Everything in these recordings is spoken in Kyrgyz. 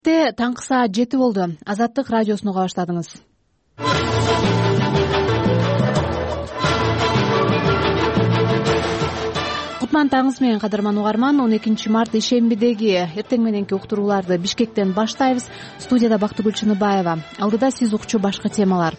Таңкы саат 7 болду. Азаттык радиосуну уга баштадыңыз. Кутман таңыңыз менен кадырман угарман. 12 март ишембидеги эртең мененки уктурууларды Бишкектен баштайбыз. Студияда Бактыгүл Чыныбаева. Алдыда сиз укчу башкы темалар.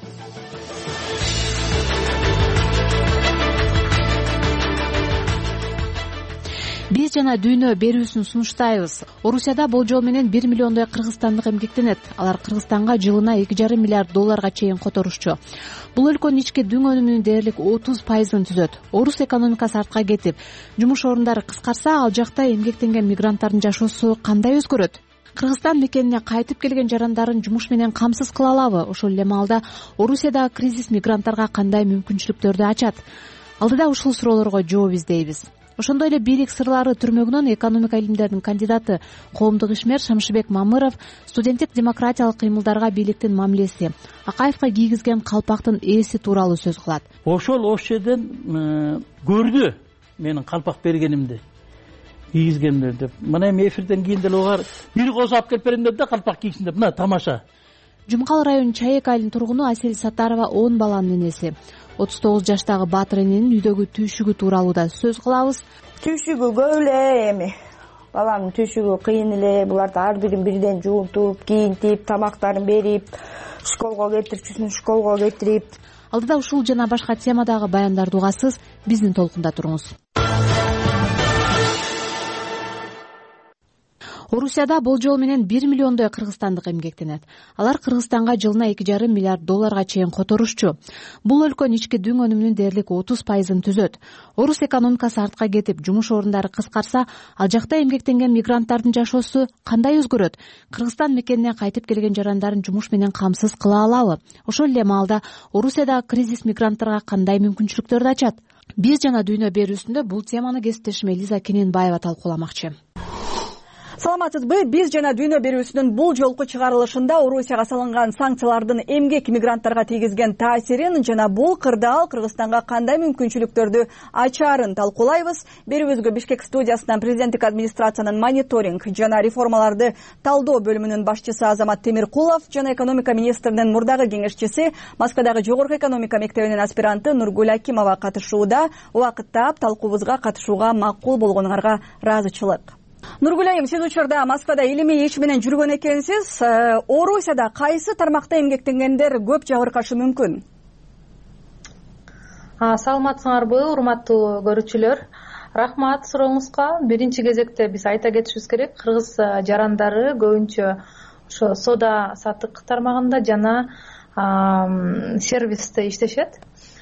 Биз жана дүйнө берүүсүн сунуштайбыз. Орусияда болжол менен 1 миллиондой кыргызстандык эмгектенет. Алар Кыргызстанга жылына $2,5 миллиард чейин которушчу. Бул өлкөнүн ички дүң өнүмүнүн дээрлик 30% түзөт. Орус экономикасы артка кетип, жумуш орундары кыскарса, ал жакта эмгектенген мигранттардын жашоосу кандай өзгөрөт? Кыргызстан мекенине кайтып келген жарандарын жумуш менен камсыз кыла алабы? Ошол эле маалда Орусиядагы кризис мигранттарга кандай мүмкүнчүлүктөрдү ачат? Алдыда ушул суроолорго жооп издейбиз. Ошондой эле бийлик сырлары түрмөгүнөн экономика илимдеринин кандидаты, коомдук ишмер Шамшыбек Мамыров студенттик демократиялык кыймылдарга бийликтин мамилеси, Акаевка кийгизген калпактын ээси тууралуу сөз кылат. Ошол жерден көрдү менин калпак бергенимди, кийгизгенди деп. Мына эми эфирден кийин деле алар бир кооз алып келип берем деп да калпак кийгизин деп. Мына тамаша. Жумкал районунун Чаек айылынын тургуну Асель Сатарова 10 баланын энеси. 39 жаштагы Баатыр эненин үйдөгү түйшүгү тууралуу да сөз кылабыз. Түйшүгү көп эле эми. Баламдын түйшүгү кыйын эле. Буларды ар бирин бирден жуунтуп, кийинтип, тамактарын берип, школго кетирчүсүн школго кетирип. Алдыда ушул жана башка темадагы баяндарды угасыз. Биздин толкунда туруңуз. Орусияда болжол менен 1 миллиондой кыргызстандык эмгектенет. Алар Кыргызстанга жылына $2,5 миллиард чейин которушчу. Бул өлкөнүн ички дүң өнүмүнүн дээрлик 30% түзөт. Орус экономикасы артка кетип, жумуш орундары кыскарса, ал жакта эмгектенген мигранттардын жашоосу кандай өзгөрөт? Кыргызстан мекенине кайтып келген жарандарын жумуш менен камсыз кыла алабы? Ошол эле маалда Орусиядагы кризис мигранттарга кандай мүмкүнчүлүктөрдү ачат? Биз жана дүйнө берүүсүндө бул теманы кесиптешим Элиза Кененбаева талкууламакчы. Саламатсызбы? Биз жана дүйнө берүүсүнүн бул жолку чыгарылышында Орусияга салынган санкциялардын эмгек мигранттарга тийгизген таасирин жана бул кырдаал Кыргызстанга кандай мүмкүнчүлүктөрдү ачаарын талкуулайбыз. Берүүбүзгө Бишкек студиясынан президенттик администрациянын мониторинг жана реформаларды талдоо бөлүмүнүн башчысы Азамат Темиркулов жана экономика министринин мурдагы кеңешчиси, Москвадагы жогорку экономика мектебинин аспиранты Нургуль Акимова катышууда. Убакыттап талкуубузга катышууга макул болгонуңарга ыраазычылык. Нургуль айым, сиз учурда Москвада илимий иш менен жүргөн экенсиз. Орусияда кайсы тармакта эмгектенгендер көп жабыркашы мүмкүн? Саламатсыңарбы, урматтуу көрүүчүлөр? Рахмат сурооңузга. Биринчи кезекте биз айта кетишибиз керек, кыргыз жарандары көбүнчө ошо соода саттык тармагында жана сервисте иштешет.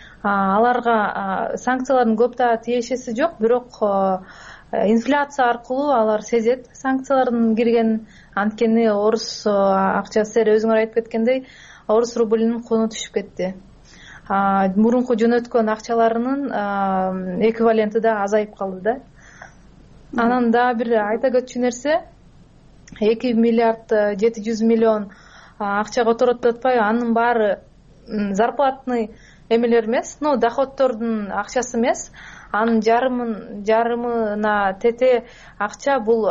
Аларга санкциялардын көп да тиешеси жок, бирок инфляция аркылуу алар сезет санкциялардын кирген. Анткени орус акчасы, сиздер өзүңөр айтып кеткендей, орус рублинин кууну түшүп кетти. Мурунку жөнөткөн акчаларынын эквиваленти да азайып калды да. Анан да бир айта кетчү нерсе, $2,7 миллиард акча которот деп атпайбы? Анын баары зарплатный эмелер эмес, доходтордун акчасы эмес. Анын жарымына тете акча бул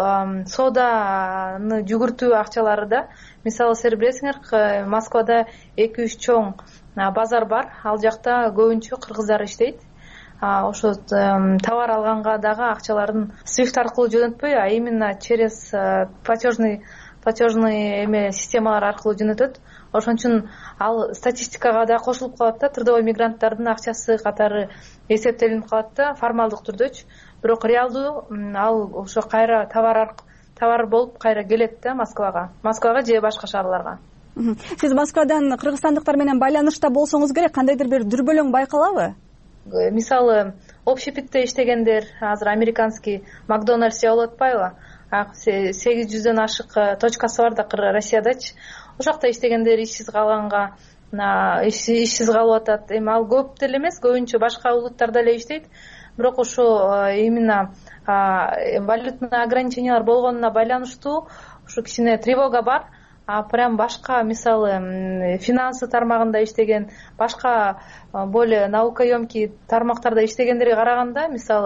сооданы жүгүртүү акчалары да. Мисалы, сиздер билесиңер, Москвада 2-3 чоң базар бар. Ал жакта көбүнчө кыргыздар иштейт. Ошо товар алганга дагы акчаларын SWIFT аркылуу жөнөтпөй, а именно через платежный системалар аркылуу жөнөтөт. Ошон үчүн ал статистикага да кошулуп калат да, трудовой мигранттардын акчасы катары эсептелинип калат да, формалдык түрдөчү. Бирок реалдуу ал ошо кайра товар болуп кайра келет да Москвага же башка шаарларга. Сиз Москвадан кыргызстандыктар менен байланышта болсоңуз керек, кандайдыр бир дүрбөлөң байкалабы? Мисалы, общепитте иштегендер, азыр американский Макдональдс же болуп атпайбы? 800дөн ашык точкасы бар да Россиядачы. Ошакта иштегендер ишсиз калганга, ишсиз калып атат. Эми ал көп деле эмес, көбүнчө башка улуттарда эле иштейт. Бирок ошо именно валютный ограничениялар болгонуна байланыштуу ушу кичине тревога бар. Прям башка, мисалы, финансы тармагында иштеген, башка более наукоемкий тармактарда иштегендерге караганда, мисалы,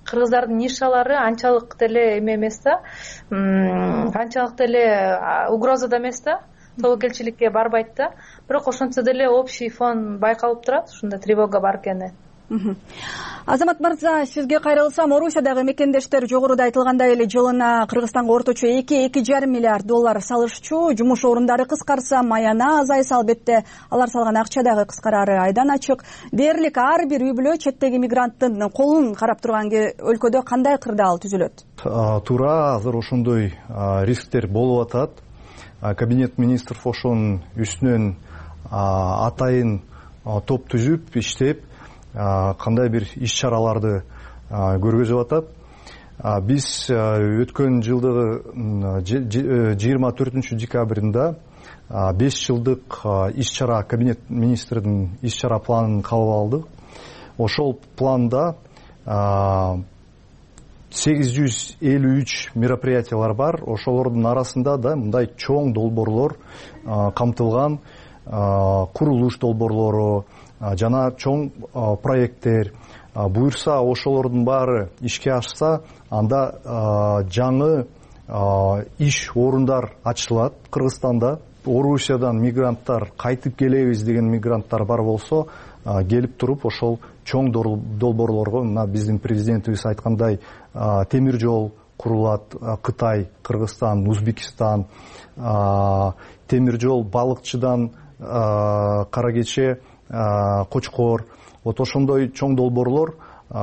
кыргыздардын нишалары анчалык деле эме эмес да, анчалык деле угрозада эмес да, тобокелчиликке барбайт да, бирок ошентсе деле общий фон байкалып турат, ушундай тревога бар экени. Азамат мырза, сизге кайрылсам, Орусиядагы мекендештер жогоруда айтылгандай эле жылына Кыргызстанга орточо 2,5 миллиард доллар салышчу. Жумуш орундары кыскарса, маяна азайса, албетте алар салган акча дагы кыскарары айдан ачык. Дээрлик ар бир үй бүлө четтеги мигранттын колун карап турган өлкөдө кандай кырдаал түзүлөт? Туура, азыр ошондой рисктер болуп атат. Кабинет министров ошонун үстүнөн атайын топ түзүп иштеп, кандай бир иш чараларды көргөзүп атат. Биз өткөн жылдыгы 24 декабрында 5 жылдык иш чара, кабинет министрдин иш чара планын кабыл алдык. Ошол планда 853 мероприятиялар бар. Ошолордун арасында да мындай чоң долбоорлор камтылган, курулуш долбоорлору, жана чоң проекттер. Буюрса, ошолордун баары ишке ашса, анда жаңы иш орундар ачылат Кыргызстанда. Орусиядан мигранттар, кайтып келебиз деген мигранттар бар болсо, келип туруп ошол чоң долбоорлорго, мына биздин президентибиз айткандай, темир жол курулат. Кытай, Кыргызстан, Узбекистан, темир жол балыкчыдан Кара Кече, Кочкор. Вот ошондой чоң долбоорлор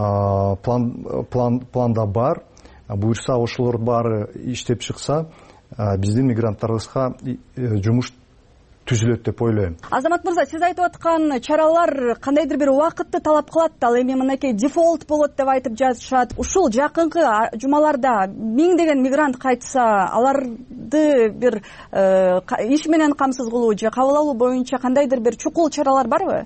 планда бар. Буюрса, ошолор баары иштеп чыкса, биздин мигранттарыбызга жумуш түзүлөт деп ойлойм. Азамат мырза, сиз айтып аткан чаралар кандайдыр бир убакытты талап кылат. Ал эми мынакей дефолт болот деп айтып жатышат. Ушул жакынкы жумаларда миңдеген мигрант кайтса, аларды бир иш менен камсыз кылуу же кабыл алуу боюнча кандайдыр бир чукул чаралар барбы?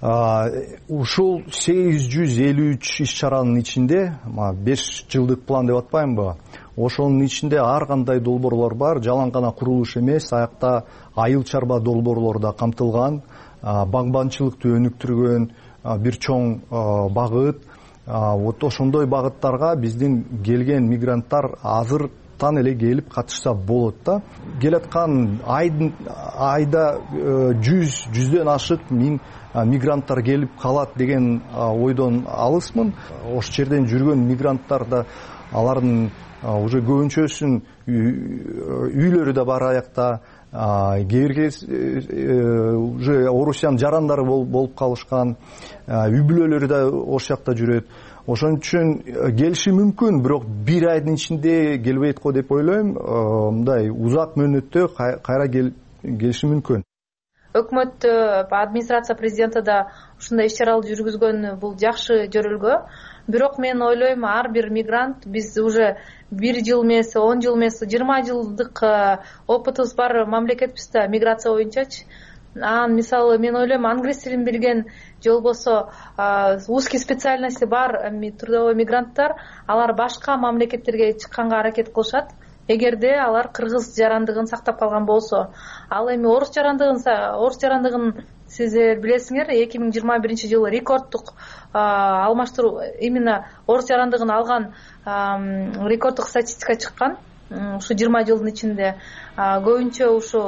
Ушул 853 иш чаранын ичинде, 5 жылдык план деп атпаймынбы? Ошонун ичинде ар кандай долбоорлор бар. Жалаң гана курулуш эмес, аякта айыл чарба долбоорлор да камтылган, багбанчылыкты өнүктүргөн бир чоң багыт. Вот ошондой багыттарга биздин келген мигранттар азыртан эле келип катышса болот да. Келаткан айда 100дөн ашык миң мигранттар келип калат деген ойдон алысмын. Ошол жерден жүргөн мигранттар да, алардын уже көбүнчөсүнүн үйлөрү да бар аякта. Кээ бир кез уже Орусиянын жарандары болуп калышкан, үй бүлөлөрү да ошол жакта жүрөт. Ошон үчүн келиши мүмкүн, бирок бир айдын ичинде келбейт го деп ойлойм. Мындай узак мөөнөттө кайра келиши мүмкүн. Өкмөттө, администрация президенти да ушундай иш чараларды жүргүзгөн бул жакшы жөрөлгө. Бирок мен ойлойм, ар бир мигрант, биз уже 1 жыл эмес, 10 жыл эмес, 20 жылдык опытыбыз бар мамлекетпиз да миграция боюнчачы. Мисалы, мен ойлойм, англис тилин билген же болбосо узкий специальности бар трудовой мигранттар, алар башка мамлекеттерге чыкканга аракет кылышат. Эгерде алар кыргыз жарандыгын сактап калган болсо. Ал эми орус жарандыгын сиздер билесиңер, 2021 жылы рекордтук алмаштыруу, именно орус жарандыгын алган рекордтук статистика чыккан. Ушу 20 жылдын ичинде көбүнчө ушу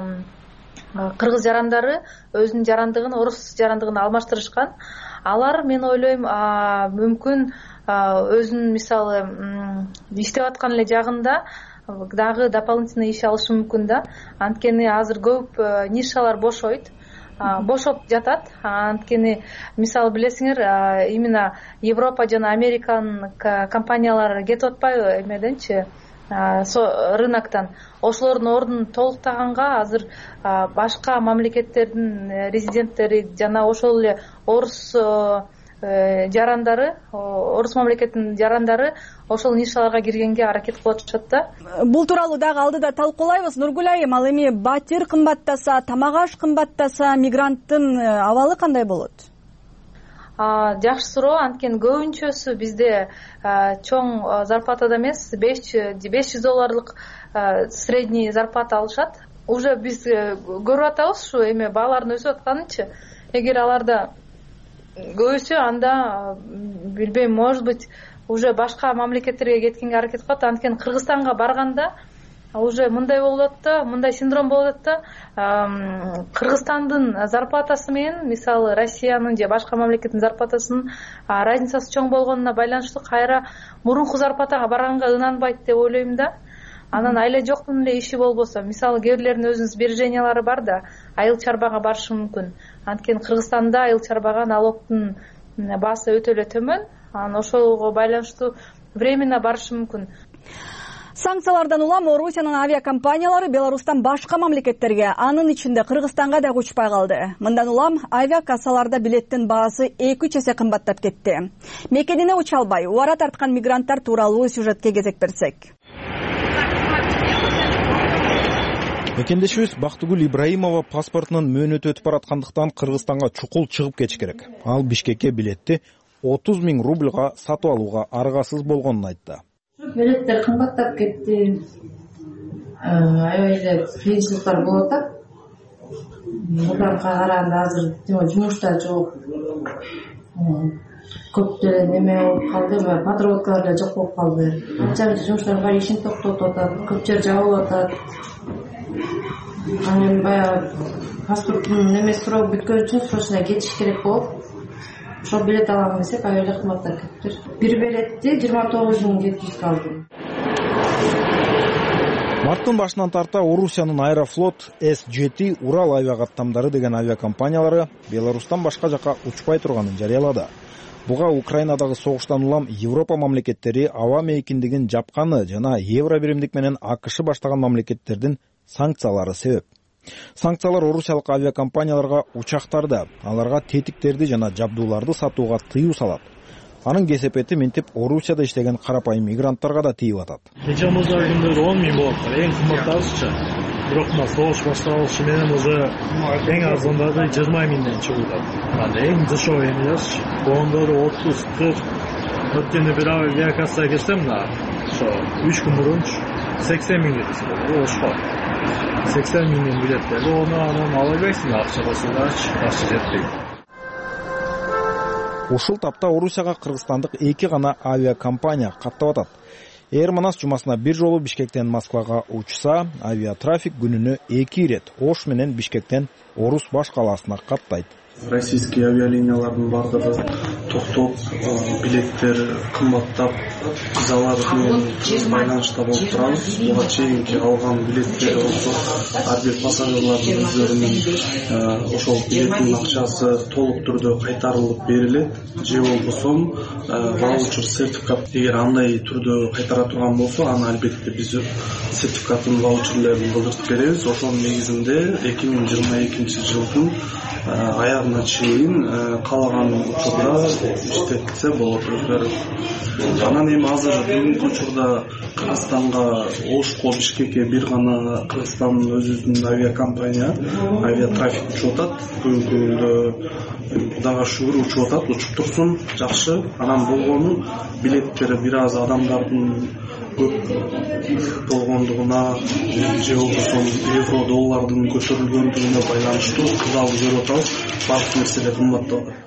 кыргыз жарандары өзүнүн жарандыгын орус жарандыгына алмаштырышкан. Алар, мен ойлойм, мүмкүн өзүнүн мисалы иштеп аткан эле жагында дагы дополнительный иш алышы мүмкүн да. Анткени азыр көп нишалар бошойт. Бошоп жатат. Анткени мисалы билесиңер, именно Европа жана Американын компаниялары кетип атпайбы эмеденчи, рыноктон. Ошолордун ордун толуктаганга азыр башка мамлекеттердин резиденттери жана ошол эле орус жарандары, орус мамлекетинин жарандары ошол нишаларга киргенге аракет кылып атышат да. Бул тууралуу дагы алдыда талкуулайбыз. Нургүл айым, ал эми батир кымбаттаса, тамак аш кымбаттаса, мигранттын абалы кандай болот? Жакшы суроо. Анткени көбүнчөсү бизде чоң зарплатада эмес, $500 средний зарплата алышат. Уже биз көрүп атабыз ушу эме баалардын өсүп атканынчы. Эгер аларда көбүсү, анда билбейм, может быть уже башка мамлекеттерге кеткенге аракет кылат. Анткени Кыргызстанга барганда уже мындай болуп атат да, мындай синдром болуп атат да, Кыргызстандын зарплатасы менен мисалы Россиянын же башка мамлекеттин зарплатасынын разницасы чоң болгонуна байланыштуу кайра мурунку зарплатага барганга ынанбайт деп ойлойм да. Анан айла жоктун эле иши болбосо, мисалы кээ бирлердин өзүнүн сбережениялары бар да, айыл чарбага барышы мүмкүн. Анткени Кыргызстанда айыл чарбага налогдун баасы өтө эле төмөн. Анан ошого байланыштуу временно барышы мүмкүн. Санкциялардан улам Орусиянын авиакомпаниялары Беларустан башка мамлекеттерге, анын ичинде Кыргызстанга да учпай калды. Мындан улам авиакассаларда билеттин баасы 2 эсе кымбаттап кетти. Мекенине уча албай, убара тарткан мигранттар тууралуу сюжетке кезек берсек. Мекендешибиз Бактыгүл Ибраимова паспортунун мөөнөтү өтүп бараткандыктан Кыргызстанга чукул чыгып кетиш керек. Ал Бишкекке билетти 30 000 рубльга сатып алууга аргасыз болгонун айтты. Билеттер кымбаттап кетти. Аябай эле кыйынчылыктар болуп атат. Мурданга караганда азыр жумушта жок. Көп деле неме болуп калды, подработкалар да жок болуп калды. Анча жумуштар бар, ишин токтотуп атат, көп жер жабылып атат. Анан баягы паспорттун немеси суроо бүткөн үчүн срочно кетиш керек болуп, ошо билет аламын десек аябай эле кымбаттап кетти. Бир билетти 29.700 калды. Марттын башынан тарта Орусиянын Аэрофлот, SJT, Урал авиакаттамдары деген авиакомпаниялары Беларустан башка жака учпай турганын жарыялады. Буга Украинадагы согуштан улам Европа мамлекеттери аба мейкиндигин жапканы жана евро биримдик менен АКШ баштаган мамлекеттердин санкциялары себеп. Санкциялар орусиялык авиакомпанияларга учактарды, аларга тетиктерди жана жабдууларды сатууга тыюу салат. Анын кесепети мынтип Орусияда иштеген карапайым мигранттарга да тийип атат. Кече музда күндө 10 000 болуп, эң кымбаттабызчы. Бирок мына согуш башталышы менен уже эң арзандары 20 000ден чыгып атат. Анда эң дешевый бондору 30-40. Өткөндө бир авиакассага кетсем, ошо 3 күн мурун 80 000 кетти. Ошо 80 000ден билеттерди, анан ала албайсың, акча басылгачы, акча жетпейт. Ушул тапта Орусияга кыргызстандык 2 гана авиакомпания каттап атат. Air Manas жумасына бир жолу Бишкектен Москвага учса, авиатрафик күнүнө 2 ирет Ош менен Бишкектен Орус баш калаасына каттайт. Российский авиалиниялардын бардыгы токтоп, билеттер кымбаттап, визалар менен байланышта болуп турабыз. Буга чейинки алган билеттер болсо, ар бир пассажирлардын өздөрүнүн ошол билеттин акчасы толук түрдө кайтарылып берилет. Же болбосо ваучер сертификат, эгер андай түрдө кайтара турган болсо, аны албетте биз сертификаттын ваучерлерин кылдыртып беребиз. Ошонун негизинде 2022 жылдын аягына чейин калаган учурда иштетсе болот өздөрү. Анан эми азыр бүгүнкү учурда Кыргызстанга Ошко, Бишкекке бир гана Кыргызстандын өзүнүн авиакомпания авиатрафик учуп атат. Бүгүнкү күндө Кудайга шүгүр учуп атат, учуп турсун, жакшы. Анан болгону билеттери бир аз адамдардын көп болгондугуна же болбосо евро доллардын көтөрүлгөндүгүнө байланыштуу кызал көрүп атабыз. Баардык нерселер кымбаттап атат.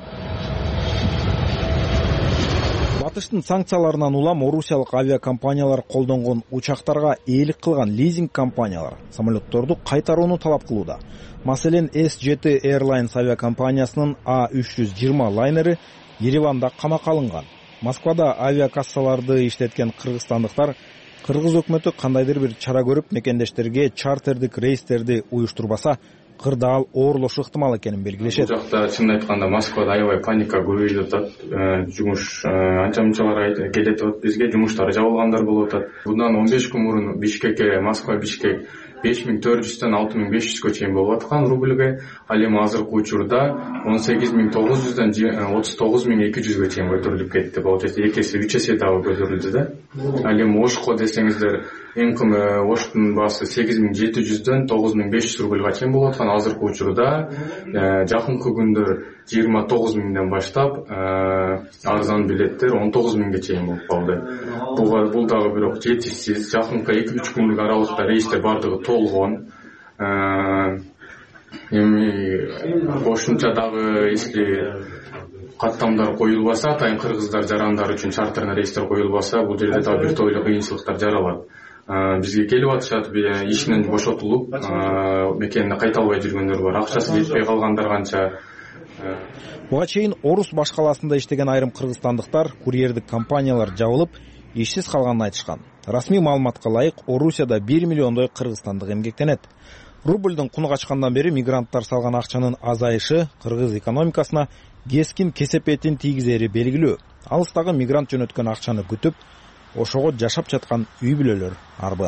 Батыштын санкцияларынан улам орусиялык авиакомпаниялар колдонгон учактарга ээлик кылган лизинг компаниялар самолетторду кайтарууну талап кылууда. Маселен SJT Airlines авиакомпаниясынын A320 лайнери Ереванда камакка алынган. Москвада авиакассаларды иштеткен кыргызстандыктар кыргыз өкмөтү кандайдыр бир чара көрүп мекендештерге чартердик рейстерди уюштурбаса, кырдаал оорлошу ыктымал экенин белгилешет. Бул жакта чынын айтканда Москвада аябай паника көбөйүп атат. Жумуш анча-мынчалар келет атат бизге, жумуштары жабылгандар болуп атат. Bundan 15 күн мурун Бишкекке, Москва Бишкек 5400-дөн 6500-гө чейин болуп аткан рубльге, ал эми азыркы учурда 18900-дөн 39200-гө чейин көтөрүлүп кетти. Получается 2 эсе 3 эсе дагы көтөрүлдү да. Ал эми Ошко десеңиздер, эң кым Оштун баасы 8700-дөн 9500 рубльга чейин болуп аткан. Азыркы учурда жакынкы күндөр 29000ден баштап арзан билеттер 19000ге чейин болуп калды. Бул дагы бирок жетишсиз. Жакынкы 2-3 күндүк аралыкта рейстер бардыгы толгон. Эми ошонча дагы если каттамдар коюлбаса, атайын кыргыздар жарандар үчүн чартерный рейстер коюлбаса, бул жерде дагы бир топ эле кыйынчылыктар жаралат. Бизге келип атышат, ишинен бошотулуп, мекенине кайта албай жүргөндөр бар, акчасы жетпей калгандар канча. Буга чейин Орус башкаласында иштеген айрым кыргызстандыктар курьердик компаниялар жабылып, ишсиз калганын айтышкан. Расмий маалыматка ылайык, Орусияда 1 миллиондой кыргызстандык эмгектенет. Рубльдин куну качкандан бери мигранттар салган акчанын азайышы кыргыз экономикасына кескин кесепетин тийгизери белгилүү. Алыстагы мигрант жөнөткөн акчаны күтүп, ошого жашап жаткан үй бүлөлөр арбын.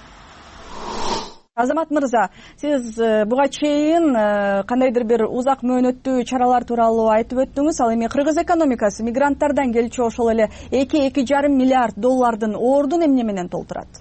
Азамат мырза, сиз буга чейин кандайдыр бир узак мөөнөттүү чаралар тууралуу айтып өттүңүз. Ал эми кыргыз экономикасы мигранттардан келчү ошол эле 2-2,5 миллиард доллардын ордун эмне менен толтурат?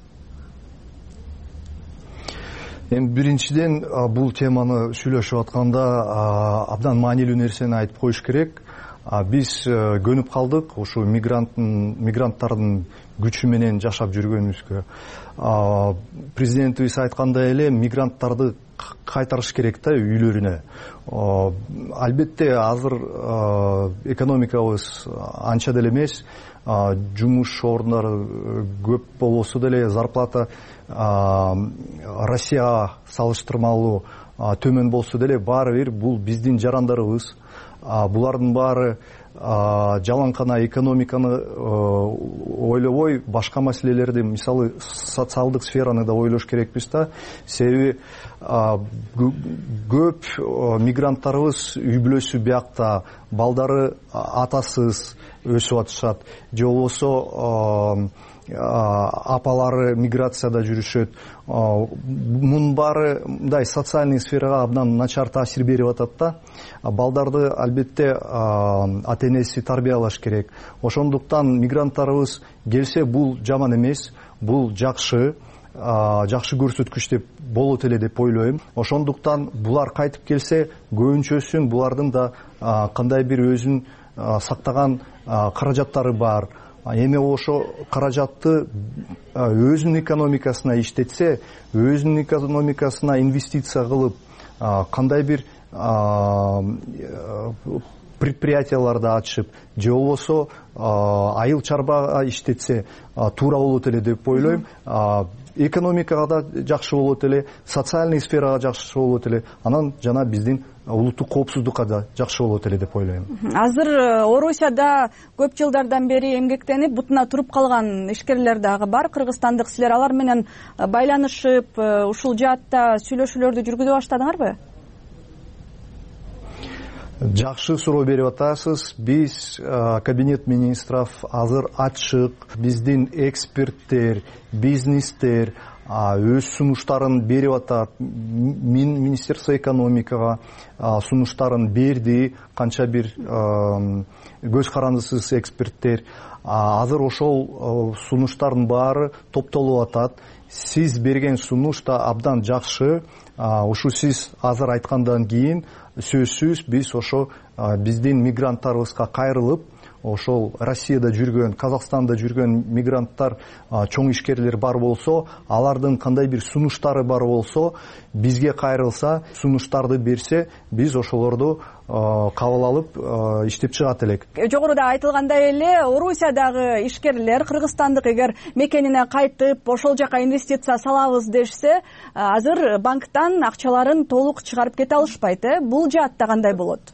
Эми биринчиден бул теманы сүйлөшүп атканда абдан маанилүү нерсени айтып коюш керек. Биз көнүп калдык ушу мигранттардын күчү менен жашап жүргөнүбүзгө. Президентибиз айткандай эле мигранттарды кайтарыш керек да үйлөрүнө. Албетте азыр экономикабыз анча деле эмес, жумуш ордундары көп болбосо деле зарплата Россияга салыштырмалуу төмөн болсо деле баары бир бул биздин жарандарыбыз. Булардын баары жаланкана экономиканы ойлобой, башка маселелерди, мисалы социалдык сфераны да ойлош керекпиз да. Себеби көп мигранттарыбыз үй бүлөсү биякта, балдары атасыз өсүп атышат, же болбосо апалары миграцияда жүрүшөт. Мунун баары мындай социальный сферага абдан начар таасир берип атат да. Балдарды албетте ата-энеси тарбиялаш керек. Ошондуктан мигранттарыбыз келсе бул жаман эмес, бул жакшы көрсөткүч деп болот эле деп ойлойм. Ошондуктан булар кайтып келсе, көбүнчөсүн булардын да кандай бир өзүн сактаган каражаттары бар. Эми ошо каражатты өзүнүн экономикасына иштетсе, өзүнүн экономикасына инвестиция кылып, кандай бир предприятияларды ачып, же болбосо айыл чарбага иштетсе туура болот эле деп ойлойм. Экономикага да жакшы болот эле, социальный сферага жакшы болот эле, анан жана биздин улуттук коопсуздукка да жакшы болот эле деп ойлойм. Азыр Орусияда көп жылдардан бери эмгектенип бутуна туруп калган ишкерлер дагы бар. Кыргызстандык силер алар менен байланышып, ушул жаатта сүйлөшүүлөрдү жүргүзө баштадыңарбы? Жакшы суроо берип атасыз. Биз кабинет министров азыр ачык, биздин эксперттер, бизнестер өз сунуштарын берип атат. Министерство экономикага сунуштарын берди, канча бир көз карандысыз эксперттер. Азыр ошол сунуштардын баары топтолуп атат. Сиз берген сунуш да абдан жакшы. Ушу сиз азыр айткандан кийин сөзсүз биз ошо биздин мигранттарыбызга кайрылып, ошол Россияда жүргөн, Казакстанда жүргөн мигранттар, чоң ишкерлер бар болсо, алардын кандай бир сунуштары бар болсо, бизге кайрылса, сунуштарды берсе, биз ошолорду кабыл алып иштеп чыгат элек. Жогоруда айтылгандай эле, Орусиядагы ишкерлер кыргызстандык эгер мекенине кайтып, ошол жака инвестиция салабыз дешсе, азыр банктан акчаларын толук чыгарып кете алышпайт. Бул жаатта кандай болот?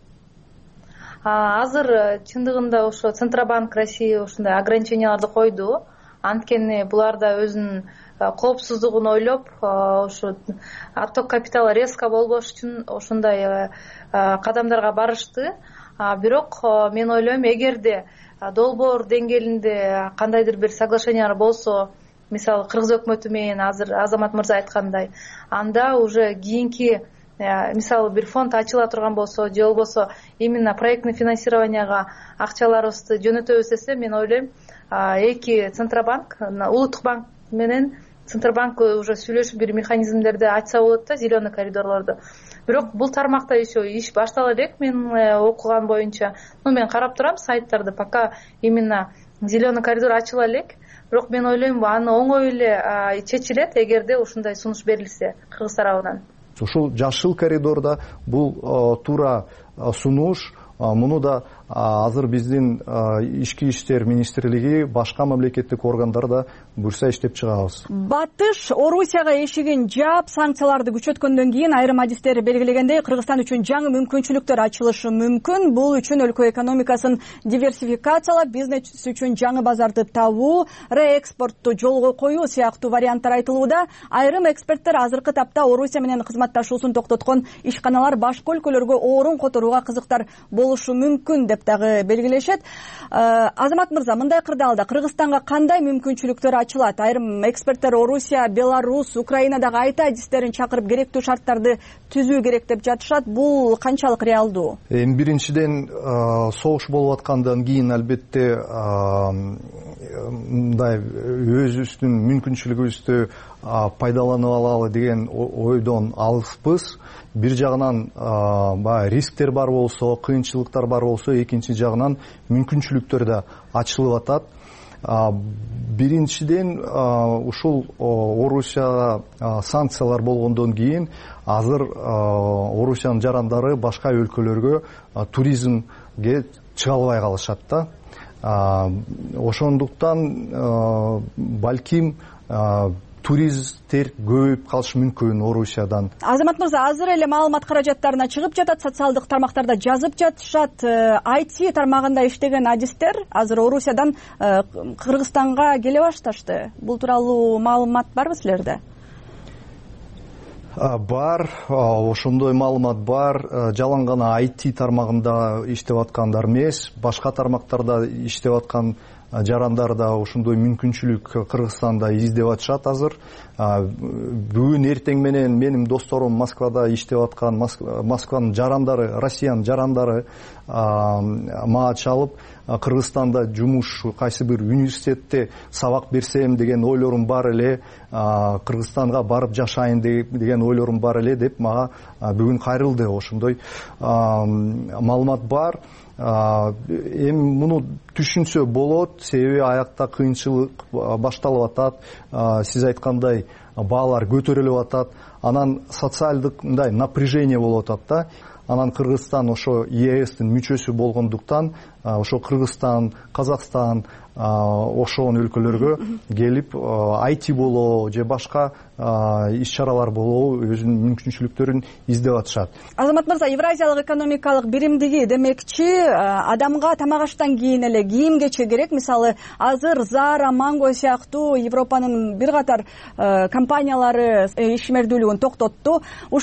Азыр чындыгында ошо Центробанк Россия ушундай ограниченияларды койду. Анткени булар да өзүнүн коопсуздугун ойлоп, ошо отток капитала резко болбош үчүн ошондой кадамдарга барышты. Бирок мен ойлойм, эгерде долбоор деңгээлинде кандайдыр бир соглашениялар болсо, мисалы Кыргыз өкмөтү менен азыр Азамат мырза айткандай, анда уже кийинки мисалы бир фонд ачыла турган болсо, же болбосо именно проектный финансированияга акчаларыбызды жөнөтөбүз десе, мен ойлойм, эки Центробанк, улуттук банк менен Центробанк уже сүйлөшүп бир механизмдерди ачса болот да, зеленый коридорлорду. Бирок бул тармакта еще иш баштала элек, мен окуган боюнча. Мен карап турам сайттарды, пока именно зеленый коридор ачыла элек. Бирок мен ойлойм, аны оңой эле чечилет эгерде ушундай сунуш берилсе Кыргыз тарабынан. Ушул жашыл коридорда бул туура сунуш, муну да азыр биздин ички иштер министрлиги, башка мамлекеттик органдар да буюрса иштеп чыгабыз. Батыш Орусияга эшигин жаап, санкцияларды күчөткөндөн кийин айрым адистер белгилегендей, Кыргызстан үчүн жаңы мүмкүнчүлүктөр ачылышы мүмкүн. Бул үчүн өлкө экономикасын диверсификациялап, бизнес үчүн жаңы базарды табуу, реэкспортту жолго коюу сыяктуу варианттар айтылууда. Айрым эксперттер азыркы тапта Орусия менен кызматташуусун токтоткон ишканалар башка өлкөлөргө орун которууга кызыктар болушу мүмкүн деп дагы белгилешет. Азамат мырза, мындай кырдаалда Кыргызстанга кандай мүмкүнчүлүктөр ачылат? Айрым эксперттер Орусия, Беларусь, Украинадагы айта адистерин чакырып керектүү шарттарды түзүү керек деп жатышат. Бул канчалык реалдуу? Эми биринчиден согуш болуп аткандан кийин албетте мындай өзүбүздүн мүмкүнчүлүгүбүздү пайдаланып алалы деген ойдон алыспыз. Бир жагынан баягы рисктер бар болсо, кыйынчылыктар бар болсо, экинчи жагынан мүмкүнчүлүктөр да ачылып атат. Биринчиден ушул Орусияга санкциялар болгондон кийин азыр Орусиянын жарандары башка өлкөлөргө туризмге чыга албай калышат да. Ошондуктан балким туристтер көбөйүп калышы мүмкүн Орусиядан. Азамат мырза, азыр эле маалымат каражаттарына чыгып жатат, социалдык тармактарда жазып жатышат. IT тармагында иштеген адистер азыр Орусиядан Кыргызстанга келе башташты. Бул тууралуу маалымат барбы силерде? Бар, ошондой маалымат бар. Жалаң гана IT тармагында иштеп аткандар эмес, башка тармактарда иштеп аткан жарандар да ошондой мүмкүнчүлүк Кыргызстанда издеп атышат азыр. Бүгүн эртең менен менин досторум Москвада иштеп аткан, Москванын жарандары, Россиянын жарандары мага чалып, Кыргызстанда жумуш кайсы бир университетте сабак берсем деген ойлорум бар эле, Кыргызстанга барып жашайын деген ойлорум бар эле деп мага бүгүн кайрылды. Ошондой маалымат бар. Эми муну түшүнсө болот, себеби аякта кыйынчылык башталып атат. Сиз айткандай баалар көтөрүлүп атат. Анан социалдык мындай напряжение болуп атат да. Анан Кыргызстан ошо ЕСтин мүчөсү болгондуктан ошо Кыргызстан, Казакстан ошол өлкөлөргө келип IT болобу же башка иш-чаралар болобу өзүнүн мүмкүнчүлүктөрүн издеп атышат. Азамат мырза, Евразиялык экономикалык биримдиги демекчи адамга тамак аштан кийин эле кийим-кече керек. Мисалы, азыр Zara, Mango сыяктуу Европанын бир катар компаниялары ишмердүүлүгүн токтотту.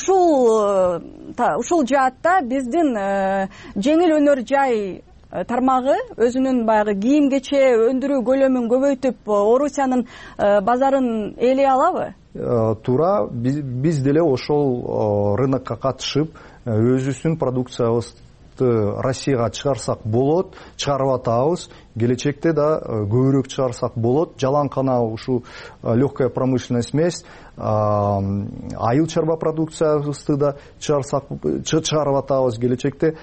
Ушул жаатта биздин жеңил өнөр жай тармагы өзүнүн баягы кийим-кече өндүрүү көлөмүн көбөйтүп Орусиянын базарын ээлей алабы? Туура, биз деле ошол рынокко катышып, өзүбүздүн продукциябызды Россияга чыгарсак болот, чыгарып атабыз. Келечекте да көбүрөөк чыгарсак болот. Жалаң гана ушу легкая промышленность эмес, айыл чарба продукциябызды да чыгарып атабыз келечекте.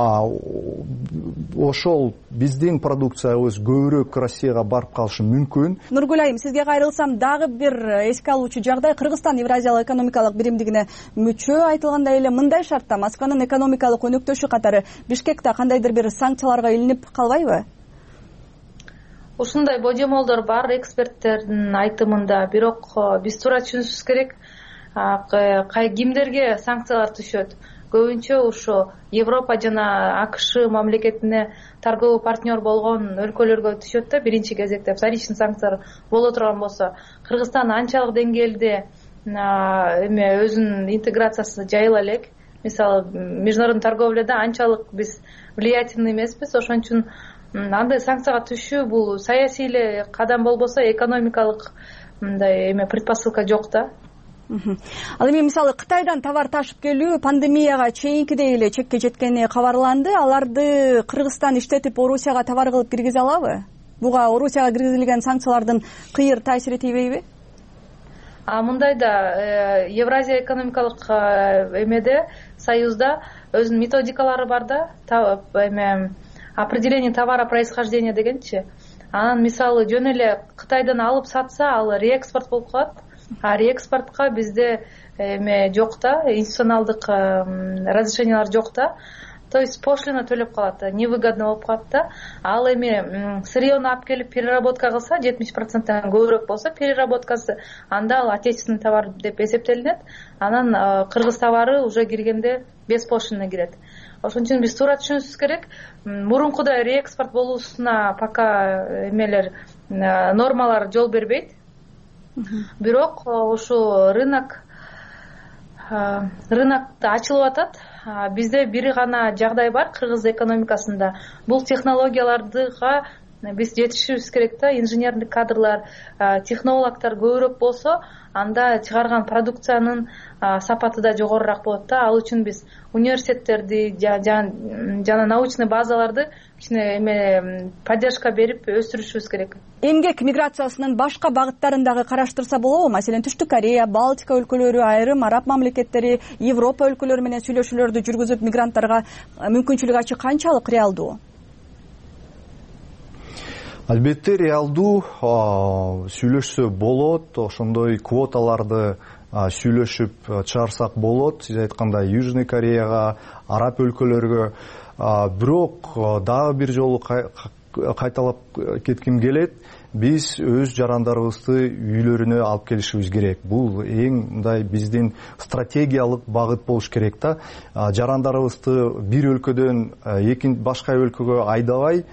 Ошол биздин продукциябыз көбүрөөк Россияга барып калышы мүмкүн. Нургүл айым, сизге кайрылсам, дагы бир эске алуучу жагдай, Кыргызстан Евразиялык экономикалык биримдигине мүчө. Айтылгандай эле, мындай шартта Москванын экономикалык өнөктөшү катары Бишкекте кандайдыр бир санкцияларга илинип калбайбы? Ушундай божомолдор бар эксперттердин айтымында, бирок биз туура түшүнүшүбүз керек, кимдерге санкциялар түшөт. Көбүнчө ушу Европа жана АКШ мамлекетине торговый партнер болгон өлкөлөргө түшөт да биринчи кезекте. Вторичный санкциялар боло турган болсо, Кыргызстан анчалык деңгээлде өзүнүн интеграциясы жайыла элек. Мисалы, международный торговляда анчалык биз влиятельный эмеспиз. Ошон үчүн андай санкцияга түшүү бул саясий эле кадам болбосо, экономикалык мындай предпосылка жок да. Ал эми мисалы Кытайдан товар ташып келүү пандемияга чейинкидей эле чекке жеткени кабарланды. Аларды Кыргызстан иштетип Орусияга товар кылып киргизе алабы? Буга Орусияга киргизилген санкциялардын кыйыр таасири тийбейби? Мындай да Евразия экономикалык эмеде, союзда өзүнүн методикалары бар да, определение товара происхождения дегенчи. Анан мисалы жөн эле Кытайдан алып сатса, ал реэкспорт болуп калат. Реэкспортко бизде жок да, институционалдык разрешениялар жок да. то есть пошлина төлөп калат, невыгодно болуп калат да. Ал эми сырьену алып келип переработка кылса 70%тан көбүрөөк болсо переработкасы, анда ал отечественный товар деп эсептелинет. Анан кыргыз товары уже киргенде без пошлины кирет. Ошон үчүн биз туура түшүнүшүбүз керек. Мурункудай реэкспорт болуусуна пока эмелер нормалар жол бербейт. Бирок ушу рынокто ачылып атат. Бизде бир гана жагдай бар кыргыз экономикасында. Бул технологияларга биз жетишибиз керек да. Инженердик кадрлар, технологдор көбүрөөк болсо, анда чыгарган продукциянын сапаты да жогорураак болот да. Ал үчүн биз университеттерди жана научный базаларды кичине эме поддержка берип өстүрүшүбүз керек. Эмгек миграциясынын башка багыттарын дагы караштырса болобу? Маселен, Түштүк Корея, Балтика өлкөлөрү, айрым араб мамлекеттери, Европа өлкөлөрү менен сүйлөшүүлөрдү жүргүзүп, мигранттарга мүмкүнчүлүк ачы канчалык реалдуу? Албетте реалдуу, сүйлөшсө болот, ошондой квоталарды сүйлөшүп чыгарсак болот. Сиз айткандай Южный Кореяга, араб өлкөлөргө, бирок дагы бир жолу кайталап кетким келет. Биз өз жарандарыбызды үйлөрүнө алып келишибиз керек. Бул эң мындай биздин стратегиялык багыт болуш керек да. Жарандарыбызды бир өлкөдөн башка өлкөгө айдабай,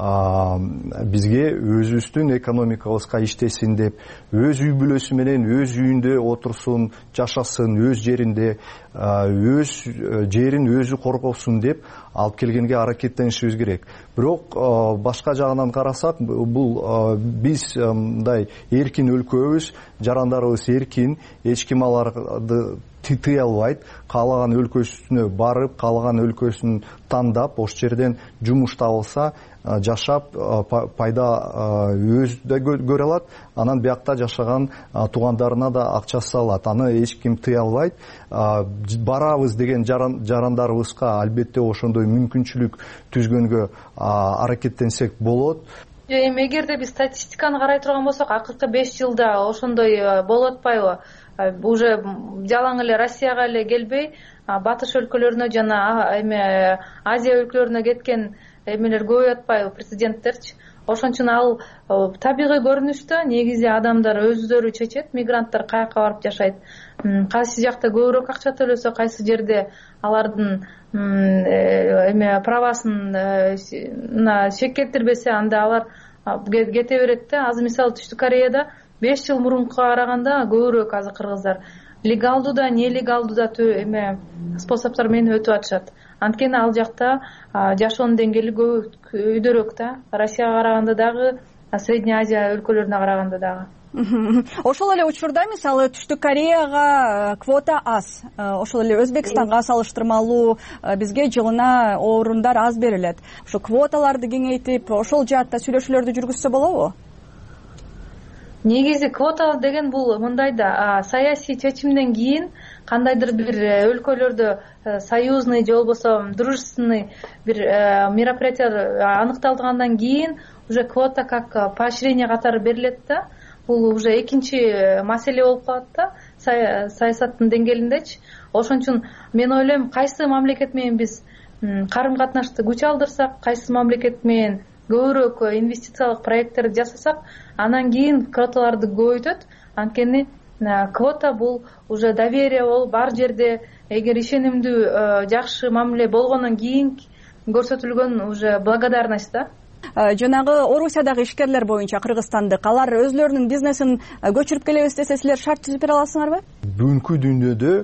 бизге өзүбүздүн экономикабызга иштесин деп, өз үй бүлөсү менен өз үйүндө отурсун, жашасын, өз жеринде, өз жерин өзү коргосун деп алып келгенге аракеттенишибиз керек. Бирок башка жагынан карасак, бул биз мындай эркин өлкөбүз, жарандарыбыз эркин, эч ким аларды тыя албайт. Каалаган өлкөсүнө барып, каалаган өлкөсүн тандап, ош жерден жумуш табылса, жашап, пайда өзү да көрө алат, анан биякта жашаган туугандарына да акчасы алат. Аны эч ким тыя албайт. Барабыз деген жарандарыбызга албетте ошондой мүмкүнчүлүк түзгөнгө аракеттенсек болот. Эми эгерде биз статистиканы карай турган болсок, акыркы 5 жылда ошондой болуп атпайбы? Уже жалаң эле Россияга эле келбей, батыш өлкөлөрүнө жана эме Азия өлкөлөрүнө кеткен эмелер көбөйүп атпайбы, президенттерчи. Ошон үчүн ал табигый көрүнүштө негизи адамдар өздөрү чечет, мигранттар каяка барып жашайт. Кайсы жакта көбүрөөк акча төлөсө, кайсы жерде алардын эме правасын шек келтирбесе, анда алар кете берет да. Азыр мисалы Түштүк Кореяда 5 жыл мурункуга караганда көбүрөөк азыр кыргыздар легалдуу да, нелегалдуу да эме способдор менен өтүп атышат. Анткени ал жакта жашоонун деңгээли көбүрөөк да. Россияга караганда дагы, Средняя Азия өлкөлөрүнө караганда дагы. Ошол эле учурда мисалы Түштүк Кореяга квота аз. Ошол эле Өзбекстанга салыштырмалуу бизге жылына орундар аз берилет. Ошо квоталарды кеңейтип, ошол жаатта сүйлөшүүлөрдү жүргүзсө болобу? Негизи квота деген бул мындай да, саясий чечимден кийин кандайдыр бир өлкөлөрдө союзный же болбосо дружественный бир мероприятие аныкталгандан кийин уже квота как поощрение катары берилет да. Бул уже экинчи маселе болуп калат да, саясаттын деңгээлиндечи. Ошон үчүн мен ойлойм, кайсы мамлекет менен биз карым катнашты күч алдырсак, кайсы мамлекет менен көбүрөөк инвестициялык проекттерди жасасак, анан кийин квоталарды көбөйтөт. Анткени квота бул уже доверие болуп, бар жерде эгер ишенимдүү жакшы мамиле болгондон кийин көрсөтүлгөн уже благодарность да. Жанагы Орусиядагы ишкерлер боюнча кыргызстандык, алар өзлөрүнүн бизнесин көчүрүп келебиз десе, силер шарт түзүп бере аласыңарбы? Бүгүнкү дүйнөдө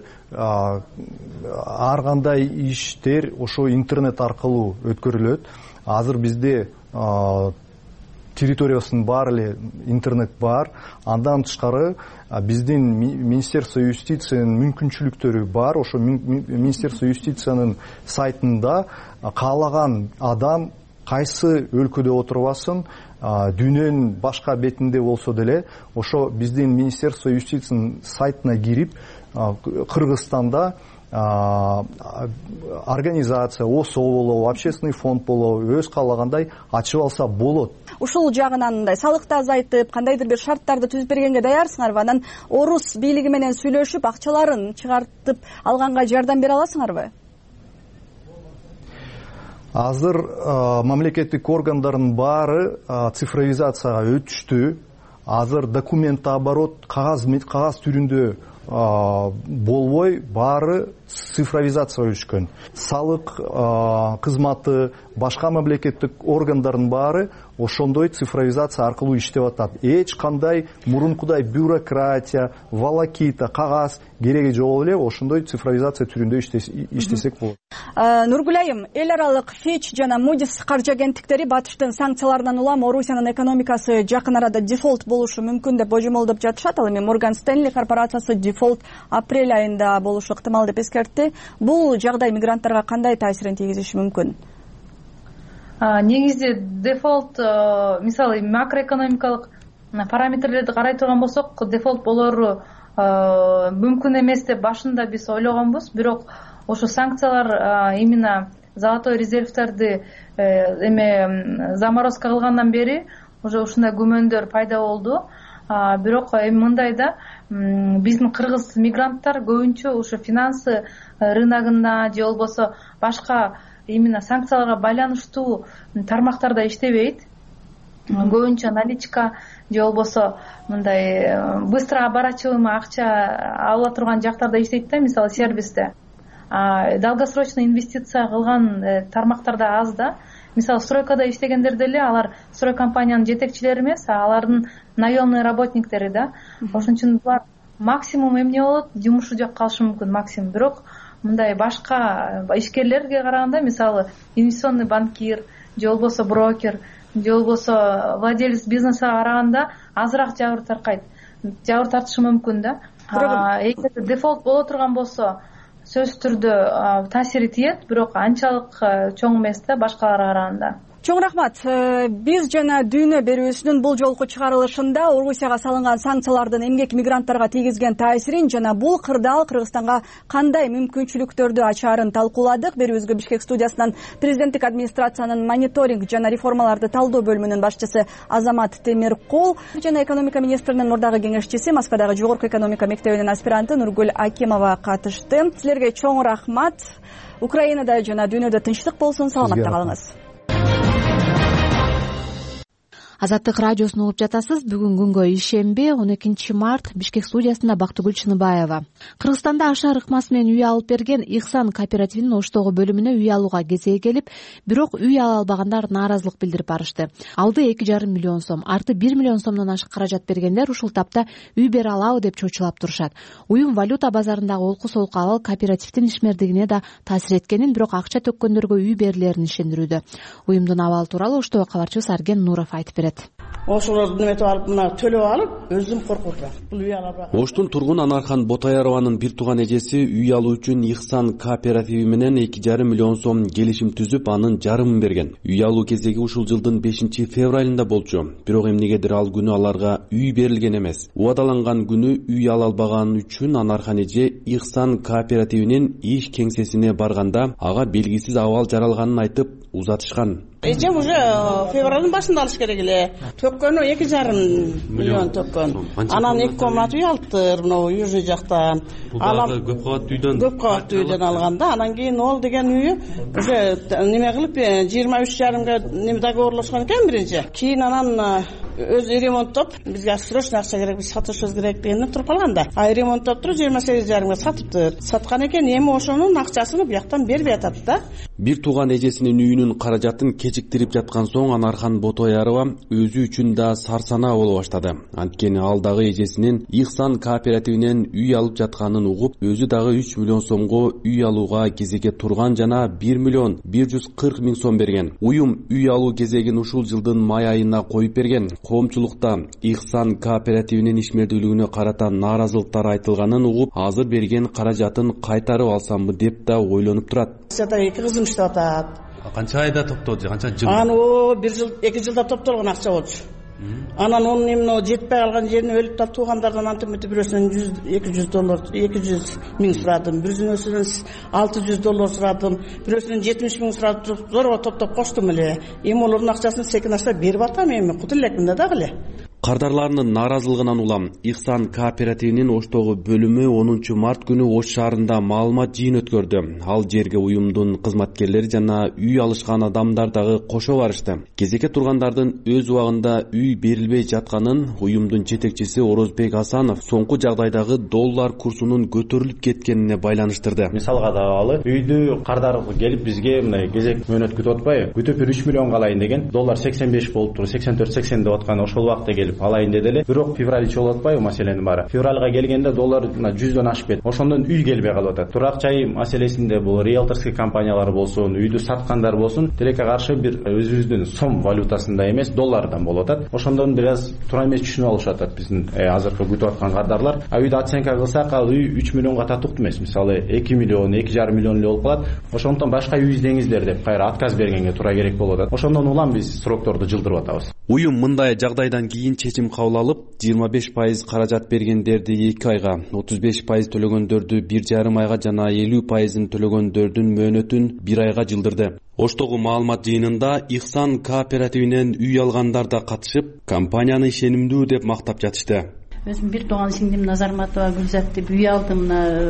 ар кандай иштер ошо интернет аркылуу өткөрүлөт. Азыр бизде территориясынын баары эле интернет бар. Андан тышкары биздин Министерство юстициянын мүмкүнчүлүктөрү бар. Ошо Министерство юстициянын сайтында каалаган адам кайсы өлкөдө отурбасын, дүйнөнүн башка бетинде болсо деле, ошо биздин Министерство юстициянын сайтына кирип, Кыргызстанда организация, ОСО болобу, общественный фонд болобу, өз каалагандай ачып алса болот. Ушул жагынан мындай салыкты азайтып, кандайдыр бир шарттарды түзүп бергенге даярсыңарбы? Анан орус бийлиги менен сүйлөшүп, акчаларын чыгартып алганга жардам бере аласыңарбы? Азыр мамлекеттик органдардын баары цифровизацияга өтүштү. Азыр документ оборот кагаз түрүндө болбой баары цифровизацияга өтүшкөн. Салык кызматы, башка мамлекеттик органдардын баары ошондой цифровизация аркылуу иштеп атат. Эч кандай мурункудай бюрократия, волокита, кагаз кереги жок эле ошондой цифровизация түрүндө иштесек болот. Нургүл айым, эл аралык Fitch жана Moody's каржы агенттиктери батыштын санкцияларынан улам Орусиянын экономикасы жакын арада дефолт болушу мүмкүн деп божомолдоп жатышат. Ал эми Morgan Stanley корпорациясы дефолт апрель айында болушу ыктымал деп эскертти. Бул жагдай мигранттарга кандай таасирин тийгизиши мүмкүн? Негизи дефолт, мисалы макроэкономикалык параметрлерди карай турган болсок, дефолт болору мүмкүн эмес деп башында биз ойлогонбуз. Бирок ошо санкциялар именно золотой резервтерди заморозка кылгандан бери уже ушундай күмөндөр пайда болду. Бирок эми мындай да, биздин кыргыз мигранттар көбүнчө ошо финансы рыногунда же болбосо башка именно санкцияларга байланыштуу тармактарда иштебейт. Көбүнчө наличка же болбосо мындай быстро оборачиваемый акча ала турган жактарда иштейт да, мисалы сервисте. Долгосрочный инвестиция кылган тармактарда аз да. Мисалы стройкада иштегендер деле алар строй компаниянын жетекчилери эмес, алардын наемный работниктери да. Ошон үчүн булар максимум эмне болот, жумушу жок калышы мүмкүн максимум. Бирок мындай башка ишкерлерге караганда, мисалы инвестиционный банкир же болбосо брокер же болбосо владелец бизнеса караганда азыраак жабыр тартышы мүмкүн да. Эгер дефолт боло турган болсо сөзсүз түрдө таасири тиет, бирок анчалык чоң эмес да башкаларга караганда. Чоң рахмат. Биз жана дүйнө берүүсүнүн бул жолку чыгарылышында Орусияга салынган санкциялардын эмгек мигранттарга тийгизген таасирин жана бул кырдаал Кыргызстанга кандай мүмкүнчүлүктөрдү ачаарын талкууладык. Берүүбүзгө Бишкек студиясынан президенттик администрациянын мониторинг жана реформаларды талдоо бөлүмүнүн башчысы Азамат Темиркул жана экономика министринин мурдагы кеңешчиси, Москвадагы Жогорку экономика мектебинин аспиранты Нургүл Акимова катышты. Силерге чоң рахмат. Украинада жана дүйнөдө тынчтык болсун. Саламатта калыңыз. Азаттык радиосун угуп жатасыз. Бүгүн күнгө ишемби 12 март Бишкек студиясында Бактыгүл Чыныбаева. Кыргызстанда ашар ыкмасы менен үй алып берген Ихсан кооперативинин Оштогу бөлүмүнө үй алууга кезеги келип, бирок үй ала албагандар нааразылык билдирип барышты. Алды 2,5 миллион сом, арты 1 миллион сомдон ашык каражат бергендер ушул тапта үй бере алабы деп чочулап турушат. Уюм валюта базарындагы олку-солку абал кооперативдин ишмердигине да таасир эткенин, бирок акча төккөндөргө үй берилерин ишендирүүдө. Уюмдун абалы тууралуу Оштогу кабарчыбыз Арген Нуров айтып берет. Ошолорду неметип алып, мына төлөп алып, өзүм коркуп турам. Бул үй алабы? Оштун тургун Анархан Ботаярованын бир тууган эжеси үй алуу үчүн Ихсан кооперативи менен 2,5 миллион сом келишим түзүп, анын жарымын берген. Үй алуу кезеги ушул жылдын 5 февралында болчу. Бирок эмнегедир ал күнү аларга үй берилген эмес. Убадаланган күнү үй ала албаган үчүн Анархан эже Ихсан кооперативинин иш кеңсесине барганда ага белгисиз абал жаралганын айтып узатышкан. Эжем уже февралдын башында алыш керек эле. Төккөнү 2,5 миллион төккөн. Анан 2 комнат үй алыптыр, мына южный жактан. Алам көп кабаттуу үйдөн алганда, анан кийин ол деген үйү уже неме кылып 23,5 неме договорлошкон экен биринчи. Кийин анан өзү ремонттоп, бизге срочно акча керек, биз сатышыбыз керек дегенден туруп калганда, ремонттоп туруп 28,5 сатыптыр. Саткан экен, эми ошонун акчасын бияктан бербей атат да. Бир тууган эжесинин үйүнүн каражатын кечиктирип жаткан соң Анархан Ботоярова өзү үчүн да сарсанаа боло баштады. Анткени ал дагы эжесинин Ихсан кооперативинен үй алып жатканын угуп, өзү дагы 3 миллион сомго үй алууга кезекке турган жана 1 миллион 140 миң сом берген. Уюм үй алуу кезегин ушул жылдын май айына коюп берген. Коомчулукта Ихсан кооперативинин ишмердүүлүгүнө карата нааразылыктар айтылганын угуп, азыр берген каражатын кайтарып алсамбы деп да ойлонуп турат. Кызым иштеп атат. Канча айда топтолду, канча жыл? Аны 1 жыл, 2 жылда топтолгон акча болчу. Анан onun эмне жетпей калган жерине өлүп та туугандардан антып бирөөсүнөн 200 доллар, 200 миң сурадым, бирөөсүнөн 600 доллар сурадым, бирөөсүнөн 70 миң сурап туруп, зорго топтоп коштум эле. Эми олордун акчасын секин ашта берип атам, эми кут элекмин дагы эле. Кардарларынын нааразылыгынан улам Ихсан кооперативинин Оштогу бөлүмү 10 март күнү Ош шаарында маалымат жыйын өткөрдү. Ал жерге уюмдун кызматкерлери жана үй алышкан адамдар дагы кошо барышты. Кезекке тургандардын өз убагында үй берилбей жатканын уюмдун жетекчиси Орозбек Асанов соңку жагдайдагы доллар курсунун көтөрүлүп кеткенине байланыштырды. Мисалга да алып, үйдү кардар келип бизге мындай кезек мөөнөт күтүп атпайбы? Күтүп бир 3 миллионго алайын деген, доллар 85 болуптур, 84-80 деп аткан ошол убакта келип алайын деди эле. Бирок февраль ичи болуп атпайбы маселенин баары? Февралга келгенде доллар 100дөн ашып кетти. Ошондон үй келбей калып атат. Турак жай маселесинде бул риэлторский компаниялар болсун, үйдү саткандар болсун, тилекке каршы бир өзүбүздүн сом валютасында эмес, доллардан болуп атат. Ошондон бир аз туура эмес түшүнүп алышып атат биздин азыркы күтүп аткан кардарлар. Үйдү оценка кылсак, ал үй 3 миллионго татыктуу эмес. Мисалы 2 миллион, 2,5 миллион эле болуп калат. Ошондон башка үй издеңиздер деп кайра отказ бергенге туура керек болуп атат. Ошондон улам биз срокторду жылдырып атабыз. Уюм мындай жагдайдан кийин чечим кабыл алып, 25% каражат бергендерди 2 айга, 35% төлөгөндөрдү 1,5 айга жана 50% төлөгөндөрдүн мөөнөтүн 1 айга жылдырды. Оштогу маалымат жыйынында Ихсан кооперативинен үй алгандар да катышып, компанияны ишенимдүү деп мактап жатышты. Өзүм бир тууган сиңдим Назарматова Гүлзат деп үй алдым.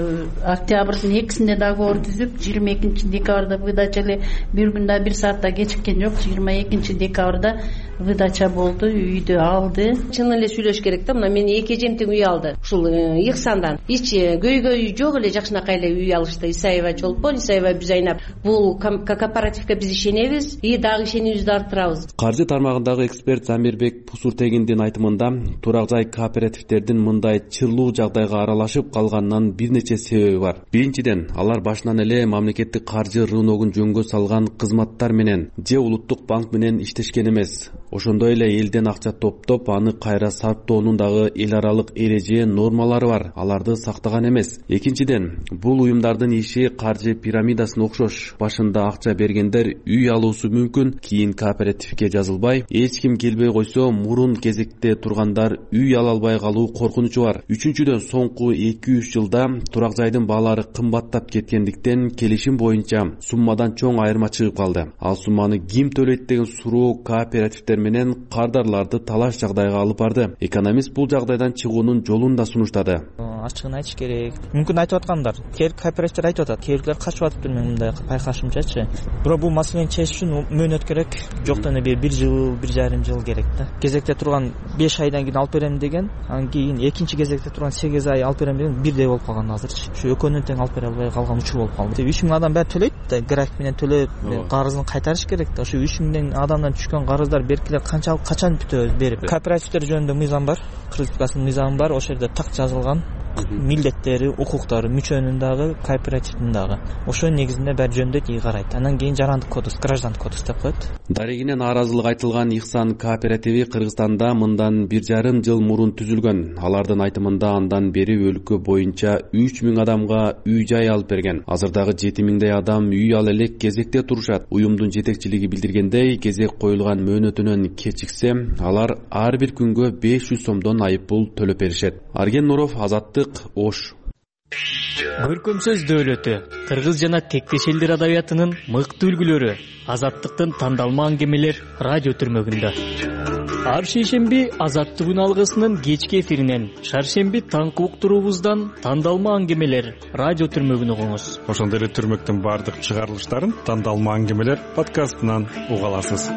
Октябрдын 2-синде договор түзүп, 22 декабрда выдача эле, бир күндө 1 саатта кечиккен жок. 22 декабрда выдача болду, үйдү алды. Чын эле сүйлөш керек да. Мына менин 2 эжемтең үй алды. Ушул Ихсандан. Ич көйгөй үй жок эле, жакшынакай эле үй алышты. Исаева Чолпон, Исаева Бизайнап. Бул кооперативге биз ишенебиз и дагы ишенимибизди арттырабыз. Каржы тармагындагы эксперт Замирбек Пусуртегиндин айтымында, турак жай кооперативдердин мындай чырлуу жагдайга аралашып калганынан бир нече себеби бар. Биринчиден, алар башынан эле мамлекеттик каржы рыногун жөнгө салган кызматтар менен же улуттук банк менен иштешкен эмес. Ошондой эле элден акча топтоп, аны кайра сарптоонун дагы эл аралык эреже нормалары бар. Аларды сактаган эмес. Экинчиден, бул уюмдардын иши каржы пирамидасына окшош. Башында акча бергендер үй алуусу мүмкүн, кийин кооперативге жазылбай, эч ким келбей койсо, мурун кезекте тургандар үй ала албай калуу коркунучу бар. Үчүнчүдөн, соңку 2-3 жылда турак жайдын баалары кымбаттап кеткендиктен келишим боюнча суммадан чоң айырма чыгып калды. Ал сумманы ким төлөйт деген суроо кооперативдер менен кардарларды талаш жагдайга алып барды. Экономист бул жагдайдан чыгуунун жолун да сунуштады. Ачыгын айтыш керек. Мүмкүн айтып аткандар, кооперативдер айтып атат, кээрлер качып атыптыр, мен мындай байкашымчачы. Бирок бул маселени чечиш үчүн мөөнөт керек. Жоктон эле 1 жыл, 1,5 жыл керек да. Кезекте турган 5 айдан кийин алып берем деген, анан кийин экинчи кезекте турган 8 ай алып берем деген бирдей болуп калган азырчы. Ушу экөөнүн тең алып бере албай калган учур болуп калды. 3000 адам баары төлөйт да, график менен төлөп, карызын кайтарыш керек да. Ушу 3000 адамдан түшкөн карыздар беркилер качан бүтөбүз берип. Кооперативдер жөнүндө мыйзам бар, Кыргызстандын мыйзамы бар, ошол жерде так жазылган. Милдеттери, укуктары, мүчөнүн дагы, кооперативдин дагы. Ошонун негизинде баары жөндөйт, ий карайт. Андан кийин жарандык кодекс, граждандык кодекс деп коет. Дарегине нааразылык айтылган Ихсан кооперативи Кыргызстанда мындан 1,5 жыл мурун түзүлгөн. Алардын айтымында андан бери өлкө боюнча 3000 адамга үй жай алып берген. Азырдагы 7000дей адам үй ал элек кезекте турушат. Уюмдун жетекчилиги билдиргендей, кезек коюлган мөөнөтүнөн кечиксе, алар ар бир күнгө 500 сомдон айыппул төлөп беришет. Арген Нуров, Азаттык, Ош. Көркөм сөз дөөлөтү, кыргыз жана тектеш элдер адабиятынын мыкты үлгүлөрү, Азаттыктын тандалма аңгемелер радио түрмөгүндө. Ар шейшемби Азаттыгын алгысынын кечки эфиринен, шаршемби таңкы уктуруубуздан тандалма аңгемелер радио түрмөгүн угуңуз. Ошондой эле түрмөктүн бардык чыгарылыштарын тандалма аңгемелер подкастынан уга аласыз.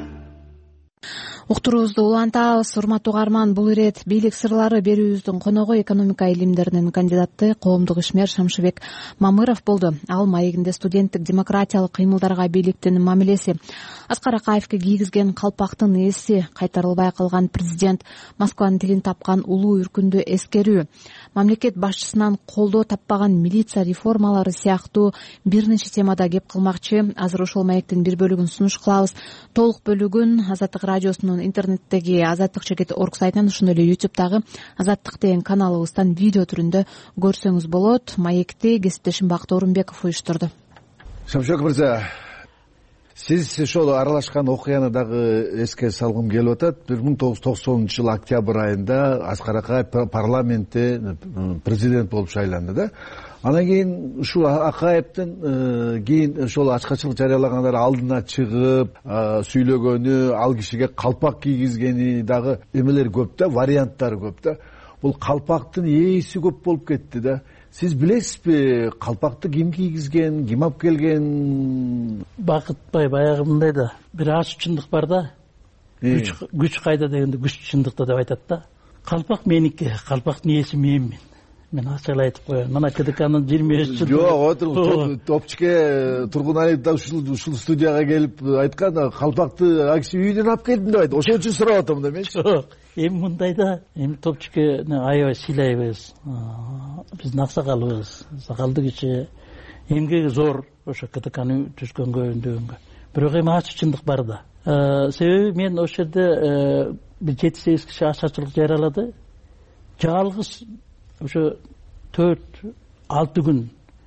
Уктуруубузду улантабыз. Урматтуу угарман, бул ирет бийлик сырлары берүүбүздүн коногу экономика илимдеринин кандидаты, коомдук ишмер Шамшыбек Мамыров болду. Ал маегинде студенттик демократиялык кыймылдарга бийликтин мамилеси, Аскар Акаевге кийгизген калпактын ээси, кайтарылбай калган президент, Москванын тилин тапкан улуу үркүндү эскерүү, мамлекет башчысынан колдоо таппаган милиция реформалары сыяктуу бир нече темада кеп кылмакчы. Азыр ошол маектин бир бөлүгүн сунуш кылабыз. Толук бөлүгүн Азаттык радиосунун интернеттеги azattik.org сайтынан, ошондой эле YouTube'дагы Азаттык деген каналыбыздан видео түрүндө көрсөңүз болот. Маекти кесиптешим Бакыт Орунбеков уюштурду. Шамшыбек мырза, сиз ошол аралашкан окуяны дагы эске салгым келип атат. 1990 жыл октябрь айында Аскар Акаев парламентте президент болуп шайланды да. Анан кийин ушул Акаевдин кийин ошол ачкачылык жарыялагандар алдына чыгып сүйлөгөнү, ал кишиге калпак кийгизгени дагы эмелер көп да, варианттары көп да. Бул калпактын ээси көп болуп кетти да. Сиз билесизби калпакты ким кийгизген, ким алып келген? Бакытбай баягы мындай да, бир ачык чындык бар да. Күч кайда дегенде күч чындыкта деп айтат да. Калпак меники, калпактын ээси менмин. Мен ачык эле айтып коеюн. Мына КДКнын 25 жыл. Жок, Топчке Тургуналиев да ушул студияга келип айткан, калпакты акси үйүнөн алып келдим деп айтты. Ошон үчүн сурап атам да мен. Жок, эми мындай да, эми Топчкени аябай сыйлайбыз. Биздин аксакалыбыз, сакалдуу киши, эмгеги зор ошо КДКны түзгөнгө, үндөгөнгө. Бирок эми ачык чындык бар да. Себеби мен ошол жерде бир 7-8 киши ачкачылык жарыялады. Жалгыз ошо 4-6 күн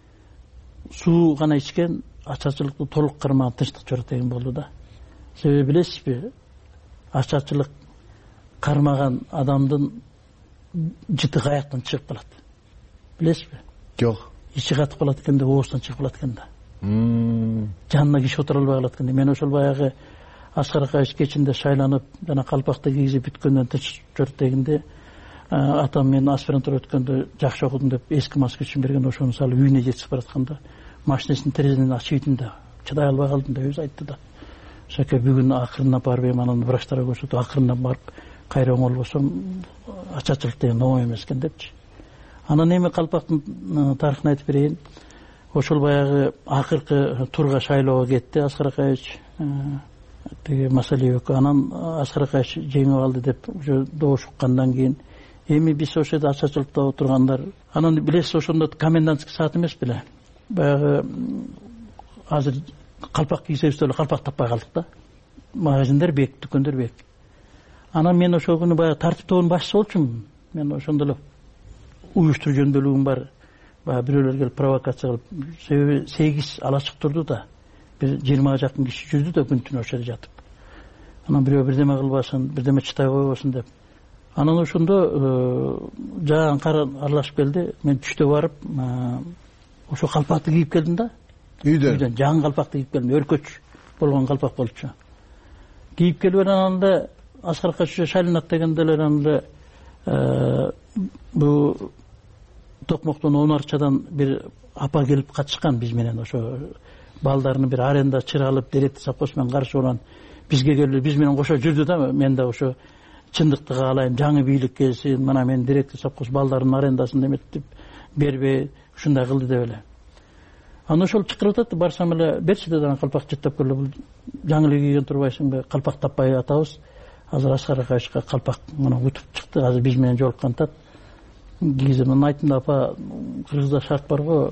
суу гана ичкен ачкачылыкты толук кармаган тынчтык жок деген болду да. Себеби билесизби, ачкачылык кармаган адамдын жыты каяктан чыгып калат. Билесизби? Жок. Ичи катып калат экен да, оозунан чыгып калат экен да. Жанына киши отура албай калат экен. Мен ошол баягы Аскар Акаевич кечинде шайланып, жана калпакты кийгизип бүткөндөн тынч жок дегенде атам мен аспирантура өткөндө жакшы окудум деп эски москвичин берген, ошону салып үйүнө жетип баратканда машинесинин терезеден ачып ийдим да, чыдай албай калдым да, өзү айтты да. Шаке бүгүн акырына барып эми анан врачтарга көрсөтүп, акырына барып кайра оңолбосом ачачылык деген оңой эмес экен депчи. Анан эми калпактын тарыхын айтып берейин. Ошол баягы акыркы турга шайлоого кетти Аскар Акаевич. Тиги Масалиев. Анан Аскар Акаевич жеңип алды деп уже добуш уккандан кийин эми биз ошол жерде ачачылыкта отургандар, анан билесиз, ошондо комендантский саат эмес беле. Баягы азыр калпак кийсебиз деле калпак таппай калдык да. Магазиндер бек, дүкөндөр бек. Анан мен ошол күнү баягы тартип тобунун башчысы болчумун. Мен ошондо эле уюштуруу жөндөөлүгүм бар. Баягы бирөөлөр келип провокация кылып, себеби 8 алачык турду да. Бир 20 жакын киши жүрдү да күн-түн ошол жерде жатып. Анан бирөө бирдеме кылбасын, бирдеме чытай койбосун деп. Анан ошондо жаган кар аралашып келди. Мен түштө барып, ошо калпакты кийип келдим да. Үйдөн жаган калпакты кийип келдим. Өркөч болгон калпак болчу. Кийип келип анан Аскар Акаевич шайланат дегенде эле анан бул Токмоктон 10 арчадан бир апа келип катышкан биз менен, ошо балдарыны бир аренда чыра алып директор совхоз менен каршы болгон бизге келип биз менен кошо жүрдү да. Мен да ошо чындыкты каалайм, жаңы бийлик келсин, мына мен директор совхоз балдарынын арендасын эметип бербей ушундай кылды деп эле. Анан ошол чакырып атат, барсам эле берчи деди, анан калпак жыттап келе, бул жаңы эле кийген турбайсыңбы, калпак таппай атабыз. Азыр Аскар Акаевичке калпак мына утуп чыкты, азыр биз менен жолуккан атат. Кийизим, анан айттым да, апа, кыргызда шарт бар го,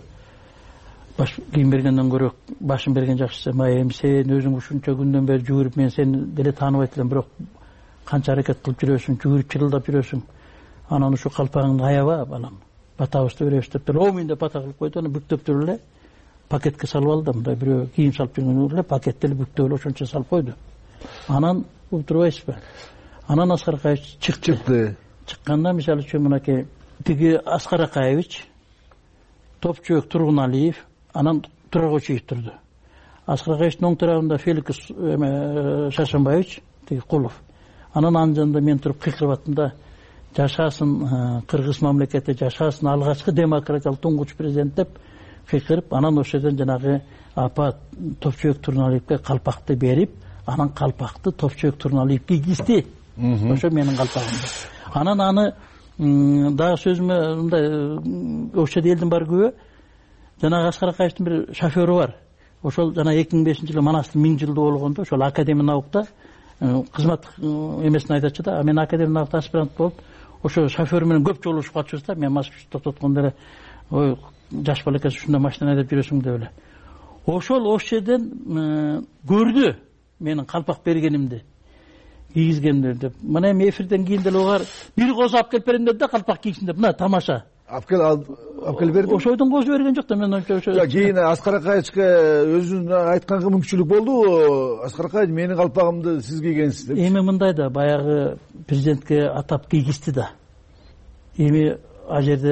баш кийим бергенден көрө башын берген жакшы. Эми сен өзүң ушунча күндөн бери жүгүрүп, мен сени деле тааныбайт элем, бирок канча аракет кылып жүрөсүң, жүгүрүп чырылдап жүрөсүң. Анан ушу калпагыңды аяба, балам. Батабызды беребиз деп омин деп бата кылып койду. Анан бүктөп туруп эле пакетке салып алды. Мындай бирөө кийим салып жүргөн эле пакетти эле бүктөп эле ошончо салып койду. Анан утурбайсызбы? Анан Аскар Акаевич чыкты. Чыкканда мисалы үчүн мынакей тиги Аскар Акаевич, Топчубек Тургуналиев, анан Турагочиев турду. Аскар Акаевичтин оң тарабында Феликс Шашанбаевич, тиги Кулов. Анан анжанда мен туруп кыйкырып аттым да, жашасын кыргыз мамлекети, жашасын алгачкы демократиялык туңгуч президент деп кыйкырып, анан ошол жерден жанагы апа Топчубек Тургуналиевке калпакты берип, анан калпакты Топчубек Тургуналиев кийгизди. Ошо менин калпагым. Анан аны дагы сөзүмө мындай ошол элдин бар күбө, жанагы Аскар Акаевичтин бир шоферу бар. Ошол жана 2005-жылы Манастын 1000 жылдыгы болгондо ошол Академия наукта кызмат эмесин айтачы да. Мен Академия наукта аспирант болуп, ошо шофер менен көп жолугушуп катышыбыз да. Мен Москвичти токтоткондо эле, ой, жаш бала экенсиң, ушундай машина айдап жүрөсүң деп эле. Ошол жерден көрдү менин калпак бергенимди, кийгизгенди деп. Мына эми эфирден кийин деле алар бир козу алып келип берем dedi да, калпак кийсин деп. Мына тамаша. Алып келип берди. Ошойдон козу берген жок да, мен ошо. Кийин Аскар Акаевичке өзүнүн айтканга мүмкүнчүлүк болду. Аскар Акаевич менин калпагымды сиз кийгенсиз деп. Эми мындай да, баягы президентке атап кийгизди да. Эми ал жерде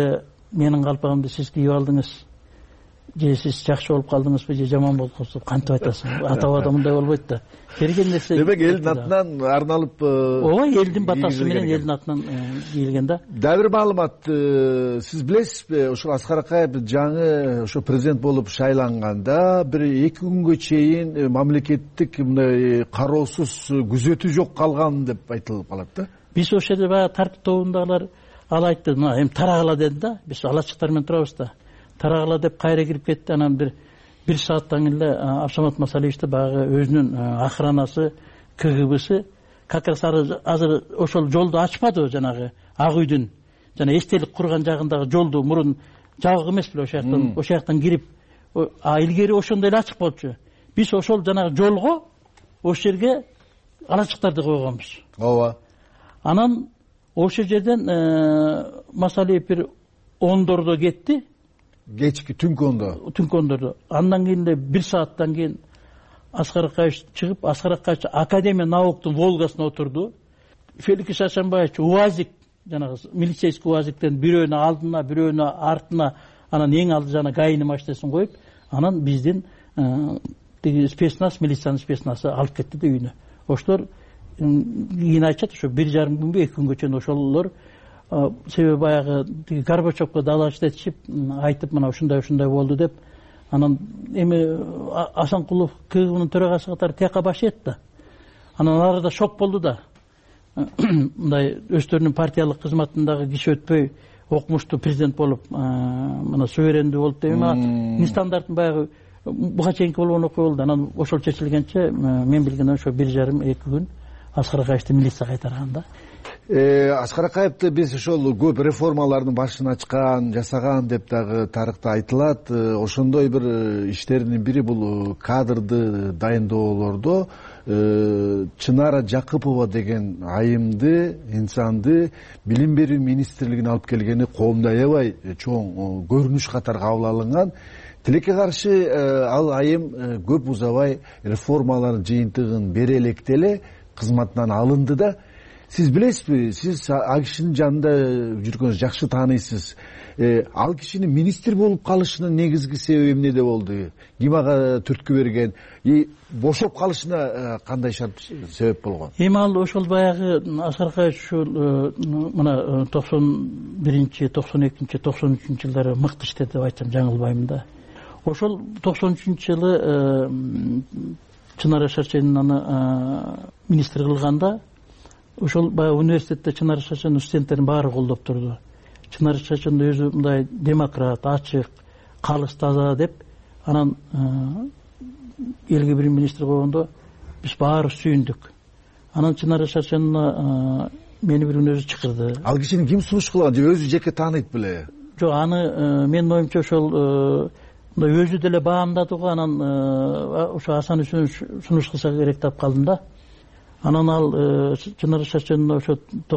менин калпагымды сиз кийип алдыңыз, же сиз жакшы болуп калдыңызбы, же жаман болуп калдыңызбы, кантип айтасың? Ата бабада мындай болбойт да. Берген нерсе. Демек элдин атынан арналып. Ооба, элдин батасы менен элдин атынан кийилген да. Дагы бир маалымат, сиз билесизби, ошол Аскар Акаев жаңы ошо президент болуп шайланганда бир 2 күнгө чейин мамлекеттик мындай кароосуз күзөтүү жок калган деп айтылып калат да. Биз ошол жерде баягы тартип тобундагылар ал айтты, мына эми тарагыла деди да. Биз алачыктар менен турабыз да. Тарагыла деп кайра кирип кетти. Анан бир сааттан кийин эле Абсамат Масалиевди баягы өзүнүн охранасы, КГБсы как раз азыр ошол жолду ачпады, жанагы Ак үйдүн жана эстелик курган жагындагы жолду мурун жабык эмес беле, ошол жактан кирип, илгери ошондой эле ачык болчу. Биз ошол жанагы жолго ошол жерге алачыктарды койгонбуз. Ооба. Анан ошол жерден Масалиев бир 10дордо кетти. Кечки түнкү 10до. Андан кийин эле 1 сааттан кийин Аскар Акаев чыгып, Аскар Акаев Академия науктун Волгасына отурду. Феликс Шашанбаевич УАЗик, жанагы милицейский УАЗиктен бирөөнү алдына, бирөөнү артына, анан эң алды жана ГАИнин машинасын коюп, анан биздин тиги спецназ, милициянын спецназы алып кетти да үйүнө. Ошолор кийин айтышат, ошо 1,5 күнгө, 2 күнгө чейин ошолор себеби баягы Горбачевго далаш этишип айтып, мына ушундай болду деп, анан эми Асанкулов КГБнын төрагасы катары тияка баш ийет. Анан алар да шок болду да. Мындай өздөрүнүн партиялык кызматындагы киши өтпөй окумуштуу президент болуп, мына суверендүү болуп деп, нестандартын баягы буга чейинки болгон окуя болду. Анан ошол чечилгенче мен билгенден ошо 1,5-2 күн Аскар Акаевди милицияга кайтарган да. Аскар Акаевди биз ошол көп реформалардын башын ачкан, жасаган деп дагы тарыхта айтылат. Ошондой бир иштеринин бири бул кадрды дайындоолордо Чынара Жакыпова деген айымды, инсанды билим берүү министрлигине алып келгени коомдо аябай чоң көрүнүш катары кабыл алынган. Тилекке каршы ал айым көп узабай реформалардын жыйынтыгын бере электе эле кызматынан алынды да. Сиз билесизби, сиз ал кишинин жанында жүргөнүз, жакшы тааныйсыз. Ал кишинин министр болуп калышынын негизги себеби эмнеде болду? Ким ага түрткү берген? Бошоп калышына кандай шарт себеп болгон? Эми ал ошол баягы Аскар Акаев ушул мына 91-92, 93 жылдары мыкты иштеди деп айтсам жаңылбайм да. Ошол 93-жылы Чынара Шарченин аны министр кылганда, ошол баягы университетте Чынара Шарченин студенттерин баары колдоп турду. Чынара Шарчен өзү мындай демократ, ачык, калыс, таза деп, анан элге бир министр койгондо биз баары сүйүндүк. Анан Чынара Шарченин мени бир күнү өзү чакырды. Ал кишини ким сунуш кылган же өзү жеке тааныйт беле? Жок, аны менин оюмча ошол өзү деле баамдады го. Анан ошо Асан үчүн сунуш кылса керек деп калдым да. Анан ал Чынара Шарченин ошо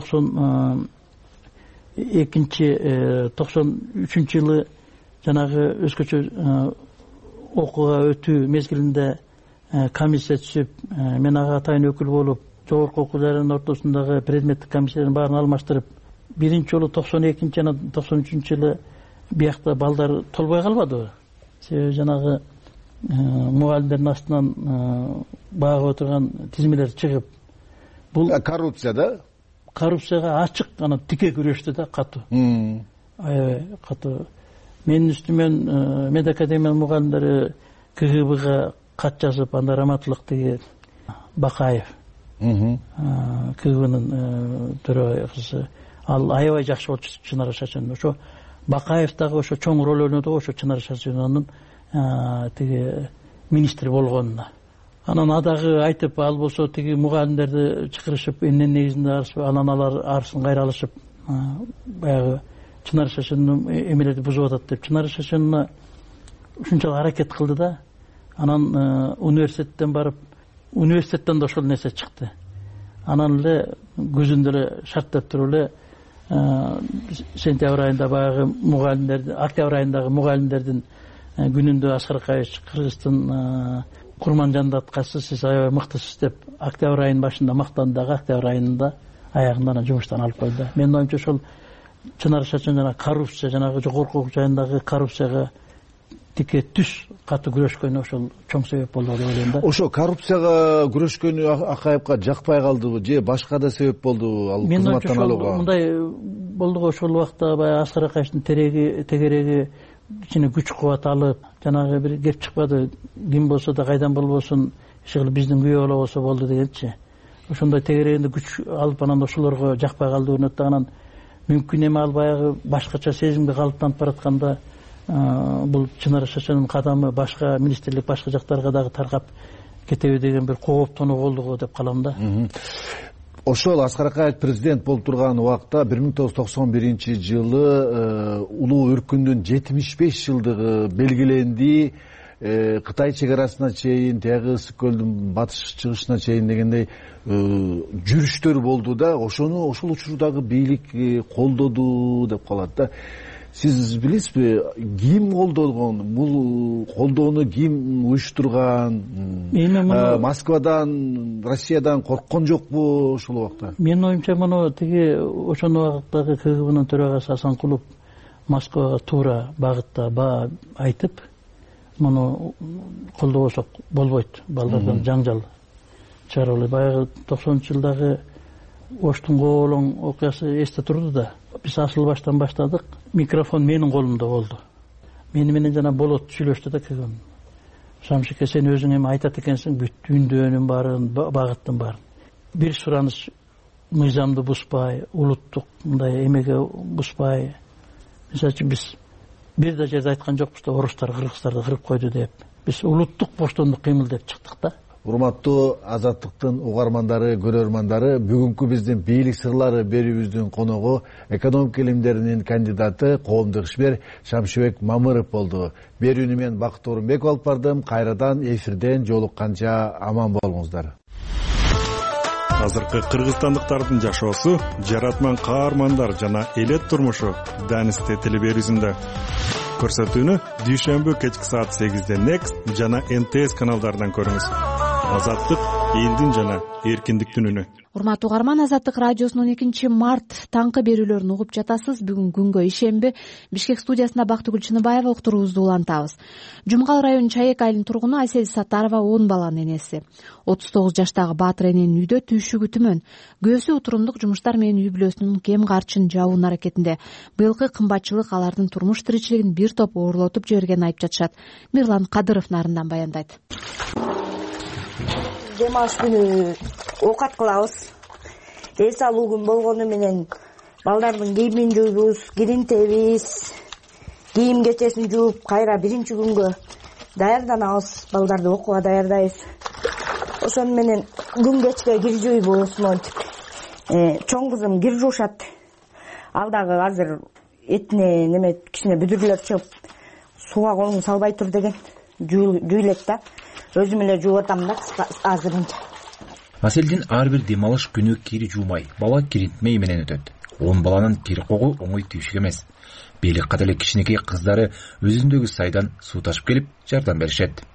92-93 жылы жанагы өзгөчө окууга өтүү мезгилинде комиссия түзүп, мен ага атайын өкүл болуп, жогорку окуу жайынын ортосундагы предметтик комиссиялардын баарын алмаштырып, биринчи жолу 92 жана 93 жылы биякта балдар толбой калбады. Себеби жанагы мугалимдердин астынан багып отурган тизмелер чыгып, бул коррупция да? Коррупцияга ачык, анан тике күрөштү да, катуу. Аябай катуу. Менин үстүмөн медакадемиянын мугалимдери КГБга кат жазып, анда раматтуулук тиги Бакаев, КГБнын төрагасы, ал аябай жакшы болчу Чынара Шарченин. Ошо Бакаев дагы ошо чоң роль ойноду, ошо Чынара Шарченинин тиги министр болгонуна. Анан адагы айтып, ал болсо тиги мугалимдерди чакырышып, эмнен негизинде арышып, анан алар арысын кайра алышып, баягы Чынара Шарченин эмелерди бузуп атат деп, Чынара Шарченин ушунчалык аракет кылды да. Анан университеттен барып, университеттен да ошол нерсе чыкты. Анан эле көзүндө эле шарттап туруп эле сентябрь айында баягы мугалимдерди, октябрь айындагы мугалимдердин күнүндө Аскар Акаевич Кыргыздын курман жандаткасы, сиз аябай мыктысыз деп, октябрь айынын башында мактанды, октябрь айында аягында жумуштан алып койду. Менин оюмча ошол Чынар Шачан жанагы коррупция, жанагы жогорку жайындагы коррупцияга тике түз катуу күрөшкөнү ошол чоң себеп болду деп ойлойм да. Ошо коррупцияга күрөшкөнү Акаевка жакпай калдыбы же башка да себеп болду ал кызматтан алууга? Мындай болду го, ошол убакта баягы Аскар Акаевдин тегереги ичине күч кубат алып, жанагы бир кеп чыкпады, ким болсо да кайдан болбосун иши кылып биздин күйөө бала болсо болду дегенчи. Ошондой тегерегинде күч алып анан ошолорго жакпай калды көрүнөт да. Анан мүмкүн эми ал баягы башкача сезимге калыптанып баратканда бул Чынар Шачандын кадамы башка министрлик, башка жактарга дагы таркап кетеби деген бир кооптонуу болду го деп калам да. Ошол Аскар Акаев президент болуп турган убакта 1991-жылы улуу өркүндүн 75 жылдыгы белгиленди. Кытай чегарасына чейин, тияғы Ысык көлдүн батыш чыгышына чейин дегендей жүрүштөр болду да, ошону ошол учурдагы бийлик колдоду деп калат да. Сиз билесизби, ким колдогон, бул колдоону ким уюштурган? Москвадан, Россиядан корккон жокпу ошол убакта? Менин оюмча муну тиги ошол убактагы КГБнын төрагасы Асанкулов Москвага туура багытта айтып, муну колдобосок болбойт, балдардан жаңжал чыгарып алып. Баягы 90-жылдагы Оштун Коолоң окуясы эсте турду да. Биз асыл баштан баштадык. Микрофон менин колумда болду. Мени менен жана болот сүйлөштү да кегем. Шамшике, сен өзүң эми айтат экенсиң бүт үндөөнүн баарын, багыттын баарын. Бир сураныш мыйзамды бузбай, улуттук мындай эмеге бузбай. Мисалы үчүн биз бир да жерде айткан жокпуз да орустар кыргыздарды кырып койду деп. Биз улуттук боштондук кыймыл деп чыктык да. Урматтуу Азаттыктын угармандары, көрөрмандары, бүгүнкү биздин бийлик сырлары берүүбүздүн коногу экономика илимдеринин кандидаты, коомдук ишмер Шамшыбек Мамыров болду. Берүүнү мен Бакыт Орунбеков алып бардым. Кайрадан эфирден жолукканча аман болуңуздар. Азыркы кыргызстандыктардын жашоосу, жаратман каармандар жана элет турмушу Данисте телеберүүсүндө. Көрсөтүүнү дүйшөмбү кечки саат 8-де Next жана НТС каналдарынан көрүңүз. Азаттык элдин жана эркиндиктин үнү. Урматтуу угарман, Азаттык радиосунун 2-март таңкы берүүлөрүн угуп жатасыз. Бүгүн күнгө ишемби Бишкек студиясында Бактыгүл Чыныбаева уктуруубузду улантабыз. Жумгал районунун Чаек айылынын тургуну Асель Саттарова 10 баланын энеси. 39 жаштагы Баатыр эненин үйдө түйшүгү түмөн. Күйөөсү утурундук жумуштар менен үй бүлөсүнүн кем карчын жабуун аракетинде. Быйылкы кымбатчылык алардын турмуш тиричилигин бир топ оорлотуп жибергенин айып жатышат. Мирлан Кадыров нарындан баяндайт. Дем алыш күнү оокат кылабыз. Эс алуу күн болгону менен балдардын кийимин жуйбуз, киринтебиз, кийим кечесин жууп, кайра биринчи күнгө даярданабыз, балдарды окууга даярдайбыз. Ошону менен күн кечке кир жуйбуз, монтип. Чоң кызым кир жуушат. Ал дагы азыр этине неме кичине бүдүрлөр чыгып, сууга колуңду салбай тур деген жуйлет да. Өзүм эле жууп атам да азырынча. Аселдин ар бир дем алыш күнү кир жуумай, бала киринтмей менен өтөт. 10 баланын кир когу оңой түйшүк эмес. Белек ката эле кичинекей кыздары өзүндөгү сайдан суу ташып келип жардам беришет.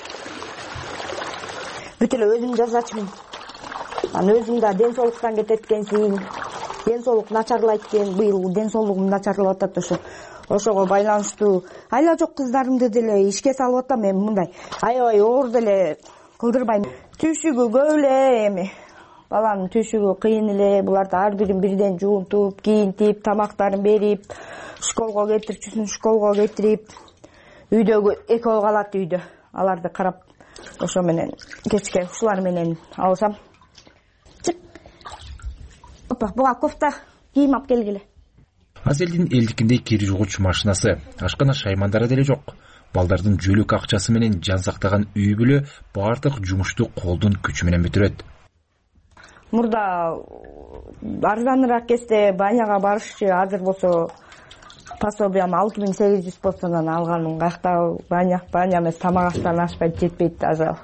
Бүт эле өзүм жасачмын. Анан өзүм да ден соолуктан кетет экенсиң. Ден соолук начарлайт экен, быйыл ден соолугум начарлап атат ошого байланыштуу. Айла жок кыздарымды деле ишке салып атам эми мындай. Аябай оор деле кылдырбайм. Түйшүгү көп эле эми. Баланын түйшүгү кыйын эле. Буларды ар бирин бирден жуунтуп, кийинтип, тамактарын берип, школго кетирчүсүн школго кетирип, үйдөгү экөө калат үйдө. Аларды карап, ошо менен кечке ушулар менен алсам. Опа, буга кофта кийим алып келгиле. Аселдин элдикиндей кир жугуч машинасы, ашкана шаймандары деле жок. Балдардын жөлөк акчасы менен жан сактаган үй бүлө баардык жумушту колдун күчү менен бүтүрөт. Мурда арзаныраак кезде баняга барышчы, азыр болсо пособиям 6800 болсонан алганым кайякта баня эмес, тамак аштан ашпайт, жетпейт азыр.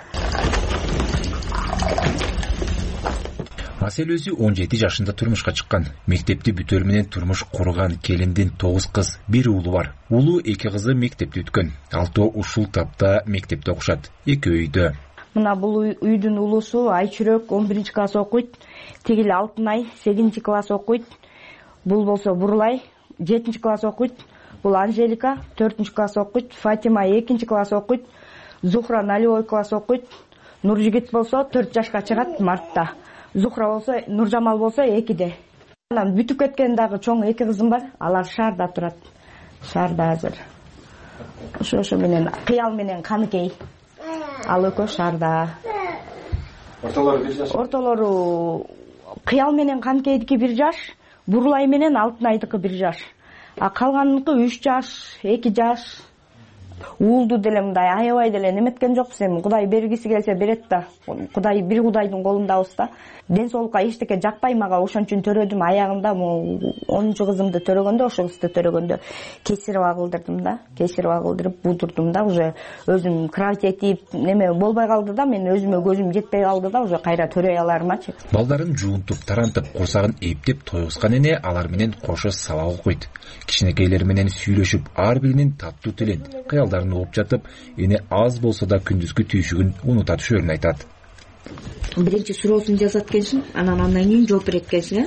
Асел өзү 17 жашында турмушка чыккан. Мектепти бүтөр менен турмуш курган келиндин 9 кыз, 1 уулу бар. Уулу 2 кызы мектепти бүткөн. 6 ушул тапта мектепте окушат. 2 үйдө. Мына бул үйдүн уулусу Айчүрөк 11 класс окуйт. Тигил Алтынай 8 класс окуйт. бул болсо Бурлай 7-класс окуйт, бул Анжелика 4-класс окуйт, Фатима 2-класс окуйт, Зухра 0-класс окуйт, Нуржигит болсо 4 жашка чыгат мартта. Зухра болсо, Нуржамал болсо 2-де. Анан бүтүп кеткен дагы чоң 2 кызым бар, алар шаарда турат. Шаарда азыр. Ошо менен Кыял менен Каныкей. Ал экөө шаарда. Ортолору 1 жаш. Ортолору Кыял менен Каныкейдики 1 жаш, Бурлай менен Алтынайдыкы 1 жаш. А калганыныкы 3 жаш, 2 жаш. Уулду деле мындай аябай деле неметкен жокпуз, эми Кудай бергиси келсе берет да. Кудай бир Кудайдын колундабыз да. Ден соолукка эчтеке жакпай мага, ошон үчүн төрөдүм. Аягында 10-чу кызымды төрөгөндө, ошол кызды төрөгөндө кесирип агылдырдым да. Кесирип агылдырып будурдум да, уже өзүм кровать этип неме болбой калды да, мен өзүмө көзүм жетпей калды да, уже кайра төрөй алармачы. Балдарын жуунтуп, тарантып, курсагын эптеп тойгузган эне алар менен кошо сабак окуйт. Кичинекейлер менен сүйлөшүп, ар биринин таттуу тилин, кыялдарын угуп жатып, эне аз болсо да күндүзгү түйшүгүн унута түшөрүн айтат. Биринчи суроосун жазат экенсиң, андан кийин жооп берет экенсиң,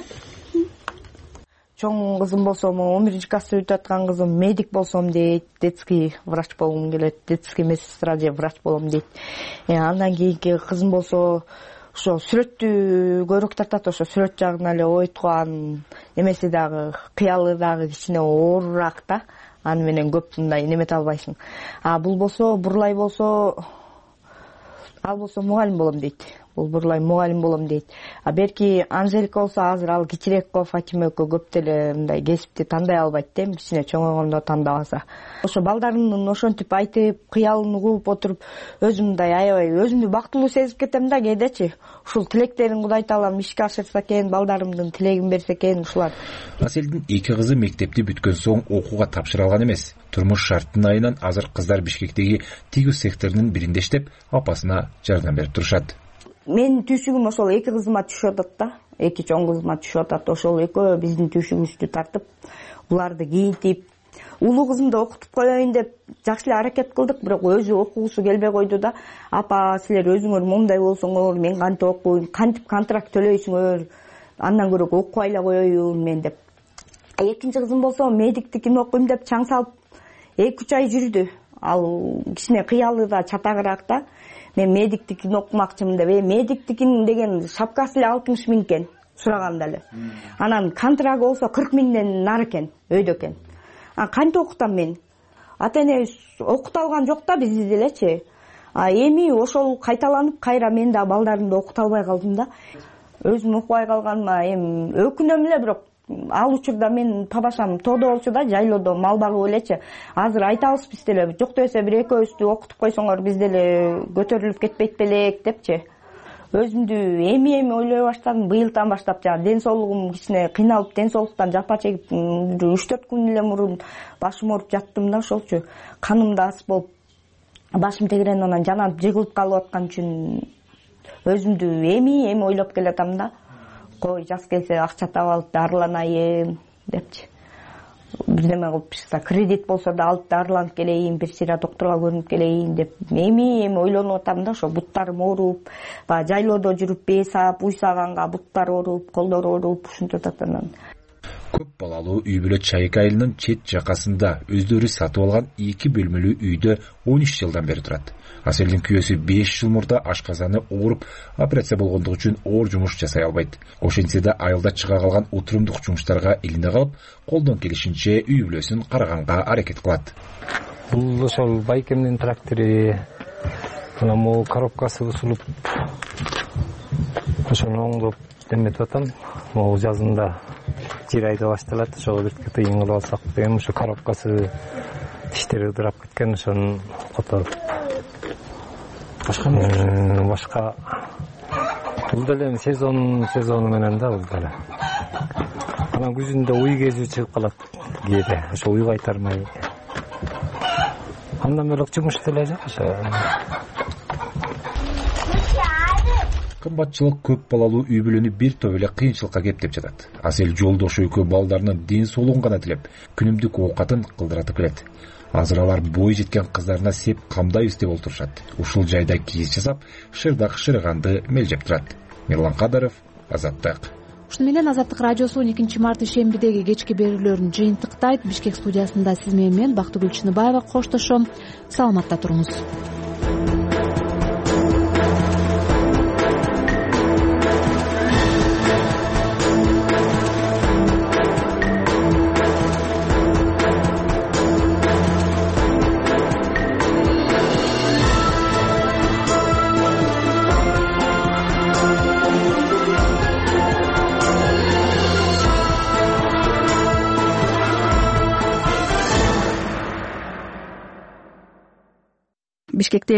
Чоң кызым болсо, 11-классты бүтүп аткан кызым медик болсом дейт, детский врач болгум келет, детский медсестра же врач болом дейт. Андан кийинки кызым болсо, ошо сүрөттү көрөк тартат, ошо сүрөт жагына эле ойткан, немеси дагы, кыялы дагы кичине оорураак да. Аны менен көп мындай немете албайсың. Бул болсо, Бурлай болсо, ал болсо мугалим болом дейт. Бул Бурлай мугалим болом дейт. Берки Анжелика болсо азыр ал кичирээк го, Фатима экөө көп деле мындай кесипти тандай албайт да, кичине чоңойгондо тандабаса. Ошо балдарымдын ошентип айтып, кыялын угуп отуруп, өзүм мындай аябай өзүмдү бактылуу сезип кетем да кээдечи. Ушул тилектерин Кудай Таалам ишке ашырса экен, балдарымдын тилегин берсе экен ушулар. Аселдин 2 кызы мектепти бүткөн соң окууга тапшыра алган эмес. Турмуш шарттын айынан азыр кыздар Бишкектеги тигүү секторунун биринде иштеп, апасына жардам берип турушат. Менин түйшүгүм ошол 2 кызыма түшүп атат да. 2 чоң кызыма түшүп атат. Ошол экөө биздин түйшүгүбүздү тартып, буларды кийинтип, улуу кызымды окутуп коеюн деп жакшы эле аракет кылдык, бирок өзү окугусу келбей койду да. Апа, силер өзүңөр моундай болсоңор, мен кантип окуйм, кантип контракт төлөйсүңөр, андан көрө окубай эле коеюн мен деп. Экинчи кызым болсо, медиктикин окуйм деп чаң салып 2-3 ай жүрдү. Ал кичине кыялы да, чатагыраак да. Мен медиктикин окумакчымын деп, медиктикин деген шапкасы эле 60 000 экен, сураганда эле. Анан контрагы болсо 40 000ден нары экен, өйдө экен. Кантип окутам мен? Ата-эне окута алган жок да бизди делечи. Эми ошол кайталанып, кайра мен да балдарымды окута албай калдым да. Өзүм окубай калганыма эми өкүнөм эле, бирок ал учурда мен папашам тоодо болчу да, жайлоодо мал багып элечи. Азыр айтабыз биз деле, жок десе бир экөөбүздү окутуп койсоңор биз деле көтөрүлүп кетпейт белек депчи. Өзүмдү эми ойлой баштадым, быйылдан баштап ден соолугум кичине кыйналып, ден соолуктан жапа чегип 3-4 күн эле мурун башым ооруп жаттым да, ошолчу. Каным да ас болуп, башым тегерен анан жанап жыгылып калып аткан үчүн өзүмдү эми ойлоп келатам да. Кой, жаз келсе акча таап алып дарыланайын депчи. Бирдеме кылып чыкса, кредит болсо да алып дарыланып келейин, бир сыйра доктурга көрүнүп келейин деп эми ойлонуп атам да. Ошо буттарым ооруп, баягы жайлоодо жүрүп бесап, уйсаганга буттар ооруп, колдор ооруп, ушинтип атат анан. Көп балалуу үй бүлө Чайык айылынын чет жакасында өздөрү сатып алган 2 бөлмөлүү үйдө 13 жылдан бери турат. Аселдин күйөөсү 5 жыл мурда ашказаны ооруп, операция болгондугу үчүн оор жумуш жасай албайт. Ошентсе да айылда чыга калган отурумдук жумуштарга илине калып, колдон келишинче үй бүлөсүн караганга аракет кылат. Бул ошол байкемдин трактору, мына могу коробкасы бузулуп, ошону оңдоп деметип атам. Могу жазында жер айда башталат, ошого бир тыйын кылып алсак деген, ошо коробкасы тиштери ыдырап кеткен, ошону которуп. Башка бул деле сезону менен да, бул деле. Анан күзүндө уй кезүү чыгып калат кээде, ошо уй кайтармай. Андан бөлөк жумуш деле жок ошо. Кымбатчылык көп балалуу үй бүлөнү бир топ эле кыйынчылыкка кептеп жатат. Асел жолдошу экөө балдарынын ден соолугун гана тилеп, күнүмдүк оокатын кылдыратып келет. Азыр алар бой жеткен кыздарына сеп камдайбыз деп олтурушат. Ушул жайда кийиз жасап, шырдак шырыганды мелжеп турат. Мирлан Кадаров, Азаттык. Ушуну менен Азаттык радиосу 12 март ишембидеги кечки берүүлөрүн жыйынтыктайт. Бишкек студиясында сиз менен мен Бактыгүл Чыныбаева коштошом. Саламатта туруңуз. Бишкекте